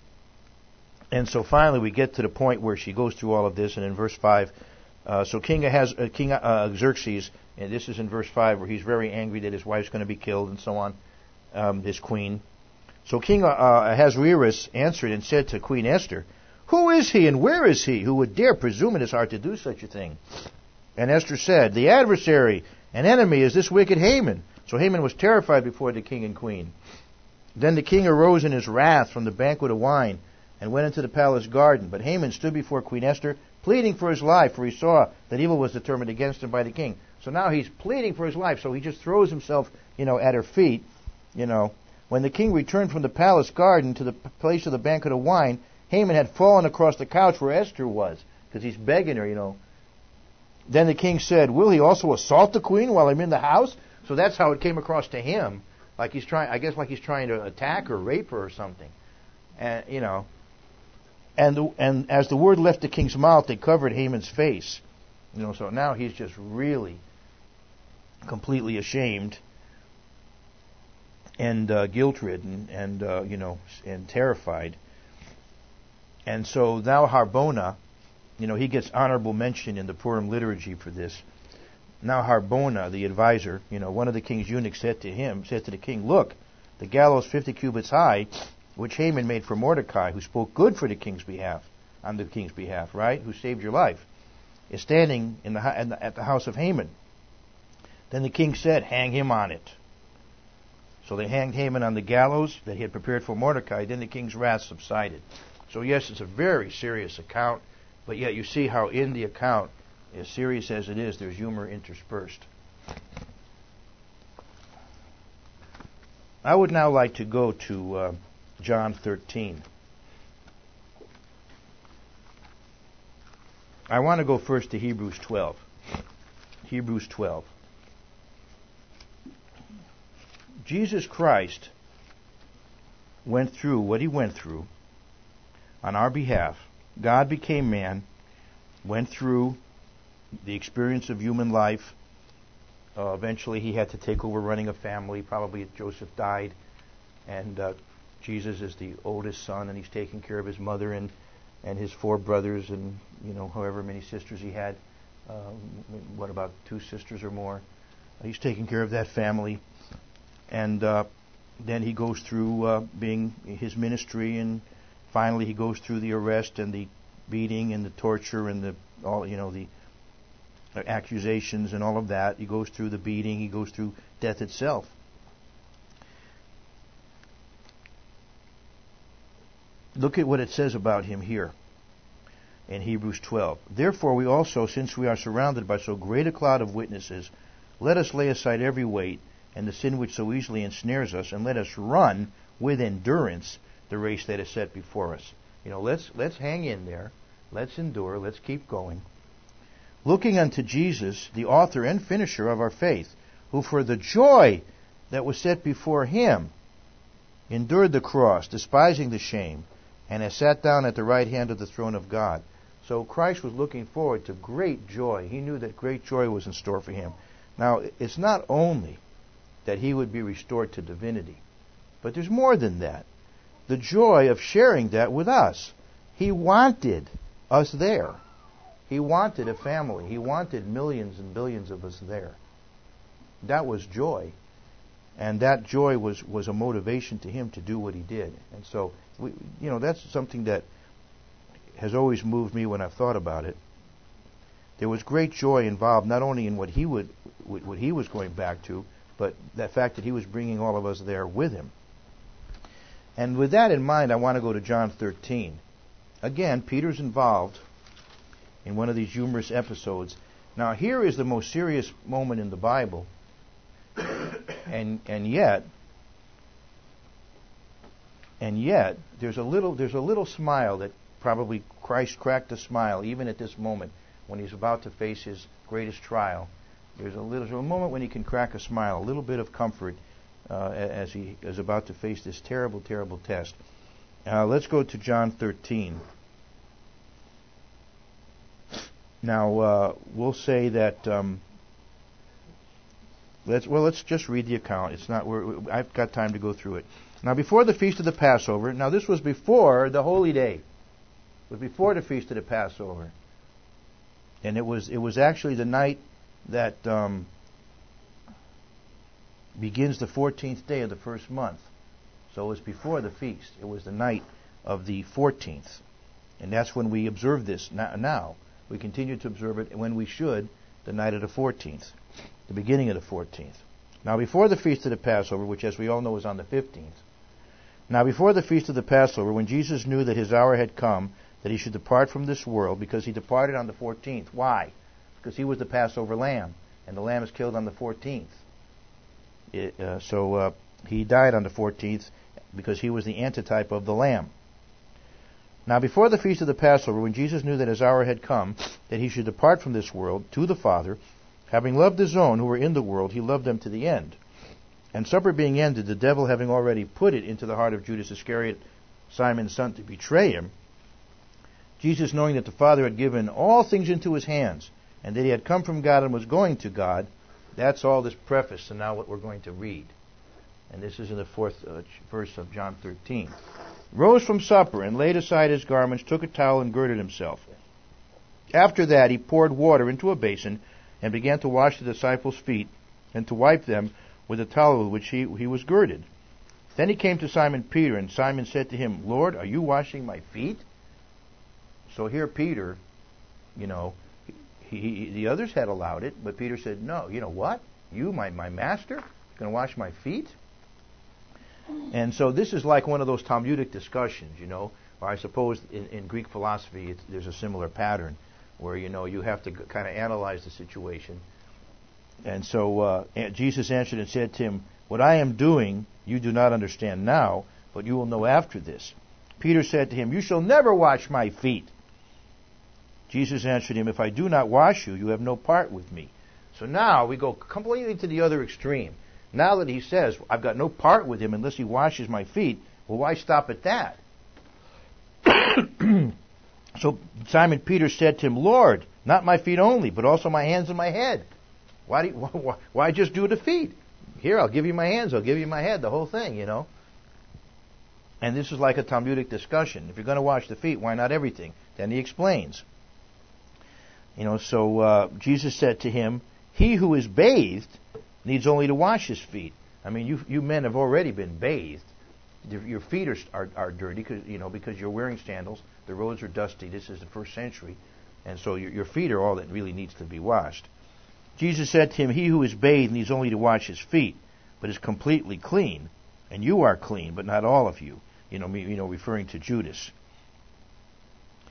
And so finally we get to the point where she goes through all of this, and in verse five, uh, so King, has, uh, King uh, Xerxes, and this is in verse five, where he's very angry that his wife's going to be killed and so on, um, his queen. So King uh, Ahasuerus answered and said to Queen Esther, who is he and where is he who would dare presume in his heart to do such a thing? And Esther said, the adversary, an enemy, is this wicked Haman. So Haman was terrified before the king and queen. Then the king arose in his wrath from the banquet of wine and went into the palace garden. But Haman stood before Queen Esther, pleading for his life, for he saw that evil was determined against him by the king. So now he's pleading for his life, so he just throws himself, you know, at her feet, you know. When the king returned from the palace garden to the place of the banquet of wine, Haman had fallen across the couch where Esther was, because he's begging her, you know. Then the king said, will he also assault the queen while I'm in the house? So that's how it came across to him, like he's trying, I guess like he's trying to attack her, rape her or something. And, you know, and the, and as the word left the king's mouth, they covered Haman's face. You know, so now he's just really completely ashamed and uh, guilt-ridden and, uh, you know, and terrified. And so now Harbona, you know, he gets honorable mention in the Purim liturgy for this. Now Harbona, the advisor, you know, one of the king's eunuchs said to him, said to the king, look, the gallows fifty cubits high, which Haman made for Mordecai, who spoke good for the king's behalf, on the king's behalf, right, who saved your life, is standing in the, in the, at the house of Haman. Then the king said, hang him on it. So they hanged Haman on the gallows that he had prepared for Mordecai. Then the king's wrath subsided. So yes, it's a very serious account, but yet you see how in the account, as serious as it is, there's humor interspersed. I would now like to go to uh, John thirteen. I want to go first to Hebrews twelve. Hebrews twelve. Jesus Christ went through what he went through on our behalf. God became man, went through the experience of human life. Uh, eventually he had to take over running a family. Probably Joseph died, and uh, Jesus is the oldest son, and he's taking care of his mother and, and his four brothers and, you know, however many sisters he had. Uh, what about two sisters or more? He's taking care of that family. And uh, then he goes through uh, being his ministry, and finally he goes through the arrest and the beating and the torture and the all you know the accusations and all of that. He goes through the beating. He goes through death itself. Look at what it says about him here. in Hebrews twelve. Therefore we also, since we are surrounded by so great a cloud of witnesses, let us lay aside every weight and the sin which so easily ensnares us, and let us run with endurance the race that is set before us. You know, let's let's hang in there. Let's endure. Let's keep going. Looking unto Jesus, the author and finisher of our faith, who for the joy that was set before him endured the cross, despising the shame, and has sat down at the right hand of the throne of God. So Christ was looking forward to great joy. He knew that great joy was in store for him. Now, it's not only that he would be restored to divinity, but there's more than that. The joy of sharing that with us. He wanted us there. He wanted a family. He wanted millions and billions of us there. That was joy. And that joy was, was a motivation to him to do what he did. And so, we, you know, that's something that has always moved me when I've thought about it. There was great joy involved, not only in what he would, what he was going back to, but the fact that he was bringing all of us there with him. And with that in mind, I want to go to John thirteen. Again, Peter's involved in one of these humorous episodes. Now, here is the most serious moment in the Bible, and and yet, and yet, there's a little there's a little smile that probably Christ cracked a smile even at this moment when he's about to face his greatest trial. There's a little there's a moment when he can crack a smile, a little bit of comfort uh, as he is about to face this terrible, terrible test. Uh, let's go to John thirteen. Now uh, we'll say that. Um, let's well, let's just read the account. It's not. We're, I've got time to go through it. Now, before the feast of the Passover. Now, this was before the holy day. It was before the feast of the Passover, and it was it was actually the night that um, begins the fourteenth day of the first month. So it was before the feast. It was the night of the fourteenth, and that's when we observe this now. We continue to observe it when we should, the night of the fourteenth, the beginning of the fourteenth. Now, before the feast of the Passover, which as we all know is on the fifteenth. Now, before the feast of the Passover, when Jesus knew that his hour had come, that he should depart from this world, because he departed on the fourteenth. Why? Because he was the Passover lamb, and the lamb is killed on the fourteenth. It, uh, so uh, he died on the fourteenth because he was the antitype of the lamb. Now, before the feast of the Passover, when Jesus knew that his hour had come, that he should depart from this world to the Father, having loved his own who were in the world, he loved them to the end. And supper being ended, the devil having already put it into the heart of Judas Iscariot, Simon's son, to betray him, Jesus, knowing that the Father had given all things into his hands, and that he had come from God and was going to God, that's all this preface, and now what we're going to read. And this is in the fourth uh, verse of John thirteen. Rose from supper, and laid aside his garments, took a towel, and girded himself. After that he poured water into a basin, and began to wash the disciples' feet, and to wipe them with the towel with which he, he was girded. Then he came to Simon Peter, and Simon said to him, Lord, are you washing my feet? So here Peter, you know, he, he, the others had allowed it, but Peter said, no, you know what? You, my, my master, going to wash my feet? And so this is like one of those Talmudic discussions, you know, or I suppose in, in Greek philosophy it's, there's a similar pattern where, you know, you have to g- kind of analyze the situation. And so uh, Jesus answered and said to him, what I am doing you do not understand now, but you will know after this. Peter said to him, you shall never wash my feet. Jesus answered him, if I do not wash you, you have no part with me. So now we go completely to the other extreme. Now that he says, I've got no part with him unless he washes my feet, well, why stop at that? So Simon Peter said to him, Lord, not my feet only, but also my hands and my head. Why, do you, why, why just do the feet? Here, I'll give you my hands, I'll give you my head, the whole thing, you know. And this is like a Talmudic discussion. If you're going to wash the feet, why not everything? Then he explains. You know, so uh, Jesus said to him, he who is bathed needs only to wash his feet. I mean, you you men have already been bathed. Your feet are are, are dirty, cause, you know, because you're wearing sandals. The roads are dusty. This is the first century, and so your, your feet are all that really needs to be washed. Jesus said to him, he who is bathed needs only to wash his feet, but is completely clean. And you are clean, but not all of you. You know, you know, referring to Judas.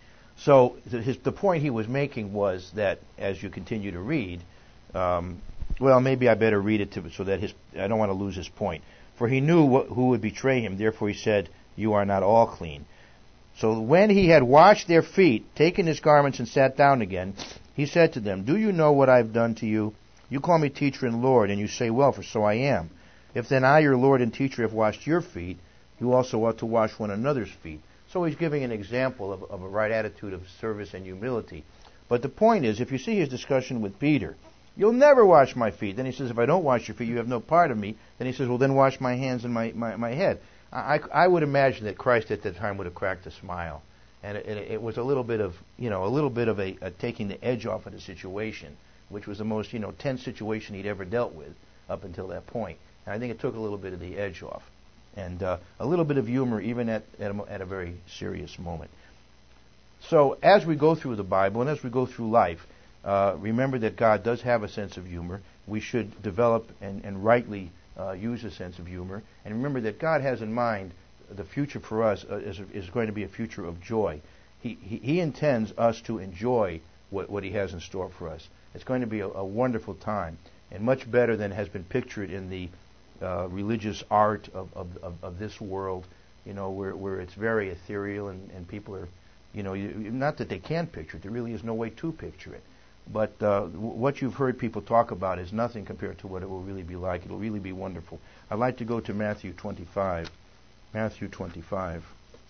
So the, his, the point he was making was that as you continue to read, um, well, maybe I better read it to, so that his, I don't want to lose his point. For he knew what, who would betray him. Therefore he said, you are not all clean. So when he had washed their feet, taken his garments, and sat down again, he said to them, do you know what I have done to you? You call me teacher and Lord, and you say, well, for so I am. If then I, your Lord and teacher, have washed your feet, you also ought to wash one another's feet. So he's giving an example of, of a right attitude of service and humility. But the point is, if you see his discussion with Peter, you'll never wash my feet. Then he says, if I don't wash your feet, you have no part of me. Then he says, well, then wash my hands and my, my, my head. I, I would imagine that Christ at that time would have cracked a smile. And it, it, it was a little bit of, you know, a little bit of a, a taking the edge off of the situation, which was the most, you know, tense situation he'd ever dealt with up until that point. And I think it took a little bit of the edge off. And uh, a little bit of humor even at, at, a, at a very serious moment. So as we go through the Bible and as we go through life, uh, remember that God does have a sense of humor. We should develop and, and rightly uh, use a sense of humor. And remember that God has in mind the future for us uh, is, is going to be a future of joy. He, he, he intends us to enjoy what, what He has in store for us. It's going to be a, a wonderful time, and much better than has been pictured in the uh, religious art of, of, of, of this world, you know, where, where it's very ethereal and, and people are, you know, you, not that they can't picture it, there really is no way to picture it. But uh, w- what you've heard people talk about is nothing compared to what it will really be like. It will really be wonderful. I'd like to go to Matthew twenty-five. Matthew twenty-five.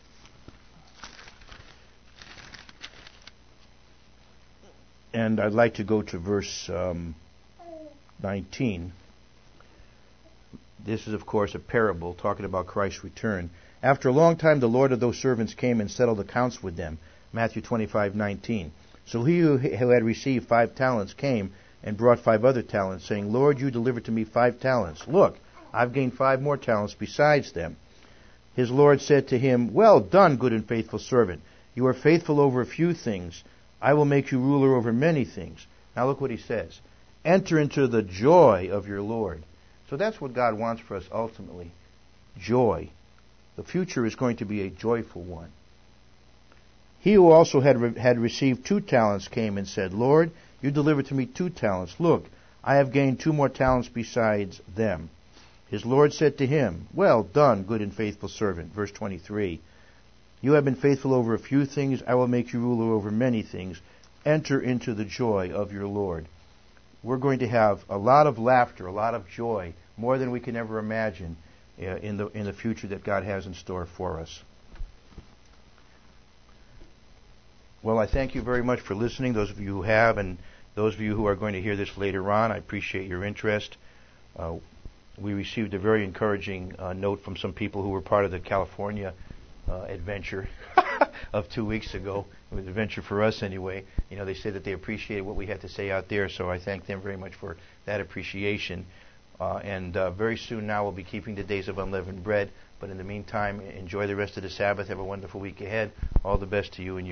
And I'd like to go to verse um, nineteen. This is, of course, a parable talking about Christ's return. After a long time, the Lord of those servants came and settled accounts with them. Matthew twenty-five nineteen. So he who had received five talents came and brought five other talents, saying, Lord, you delivered to me five talents. Look, I've gained five more talents besides them. His Lord said to him, well done, good and faithful servant. You are faithful over a few things. I will make you ruler over many things. Now look what he says. Enter into the joy of your Lord. So that's what God wants for us ultimately. Joy. The future is going to be a joyful one. He who also had re- had received two talents came and said, Lord, you delivered to me two talents. Look, I have gained two more talents besides them. His Lord said to him, well done, good and faithful servant. Verse twenty-three. You have been faithful over a few things. I will make you ruler over many things. Enter into the joy of your Lord. We're going to have a lot of laughter, a lot of joy, more than we can ever imagine uh, in the in the future that God has in store for us. Well, I thank you very much for listening, those of you who have, and those of you who are going to hear this later on. I appreciate your interest. Uh, we received a very encouraging uh, note from some people who were part of the California uh, adventure of two weeks ago. It was an adventure for us anyway. You know, they said that they appreciated what we had to say out there, so I thank them very much for that appreciation. Uh, and uh, very soon now we'll be keeping the days of unleavened bread. But in the meantime, enjoy the rest of the Sabbath. Have a wonderful week ahead. All the best to you and your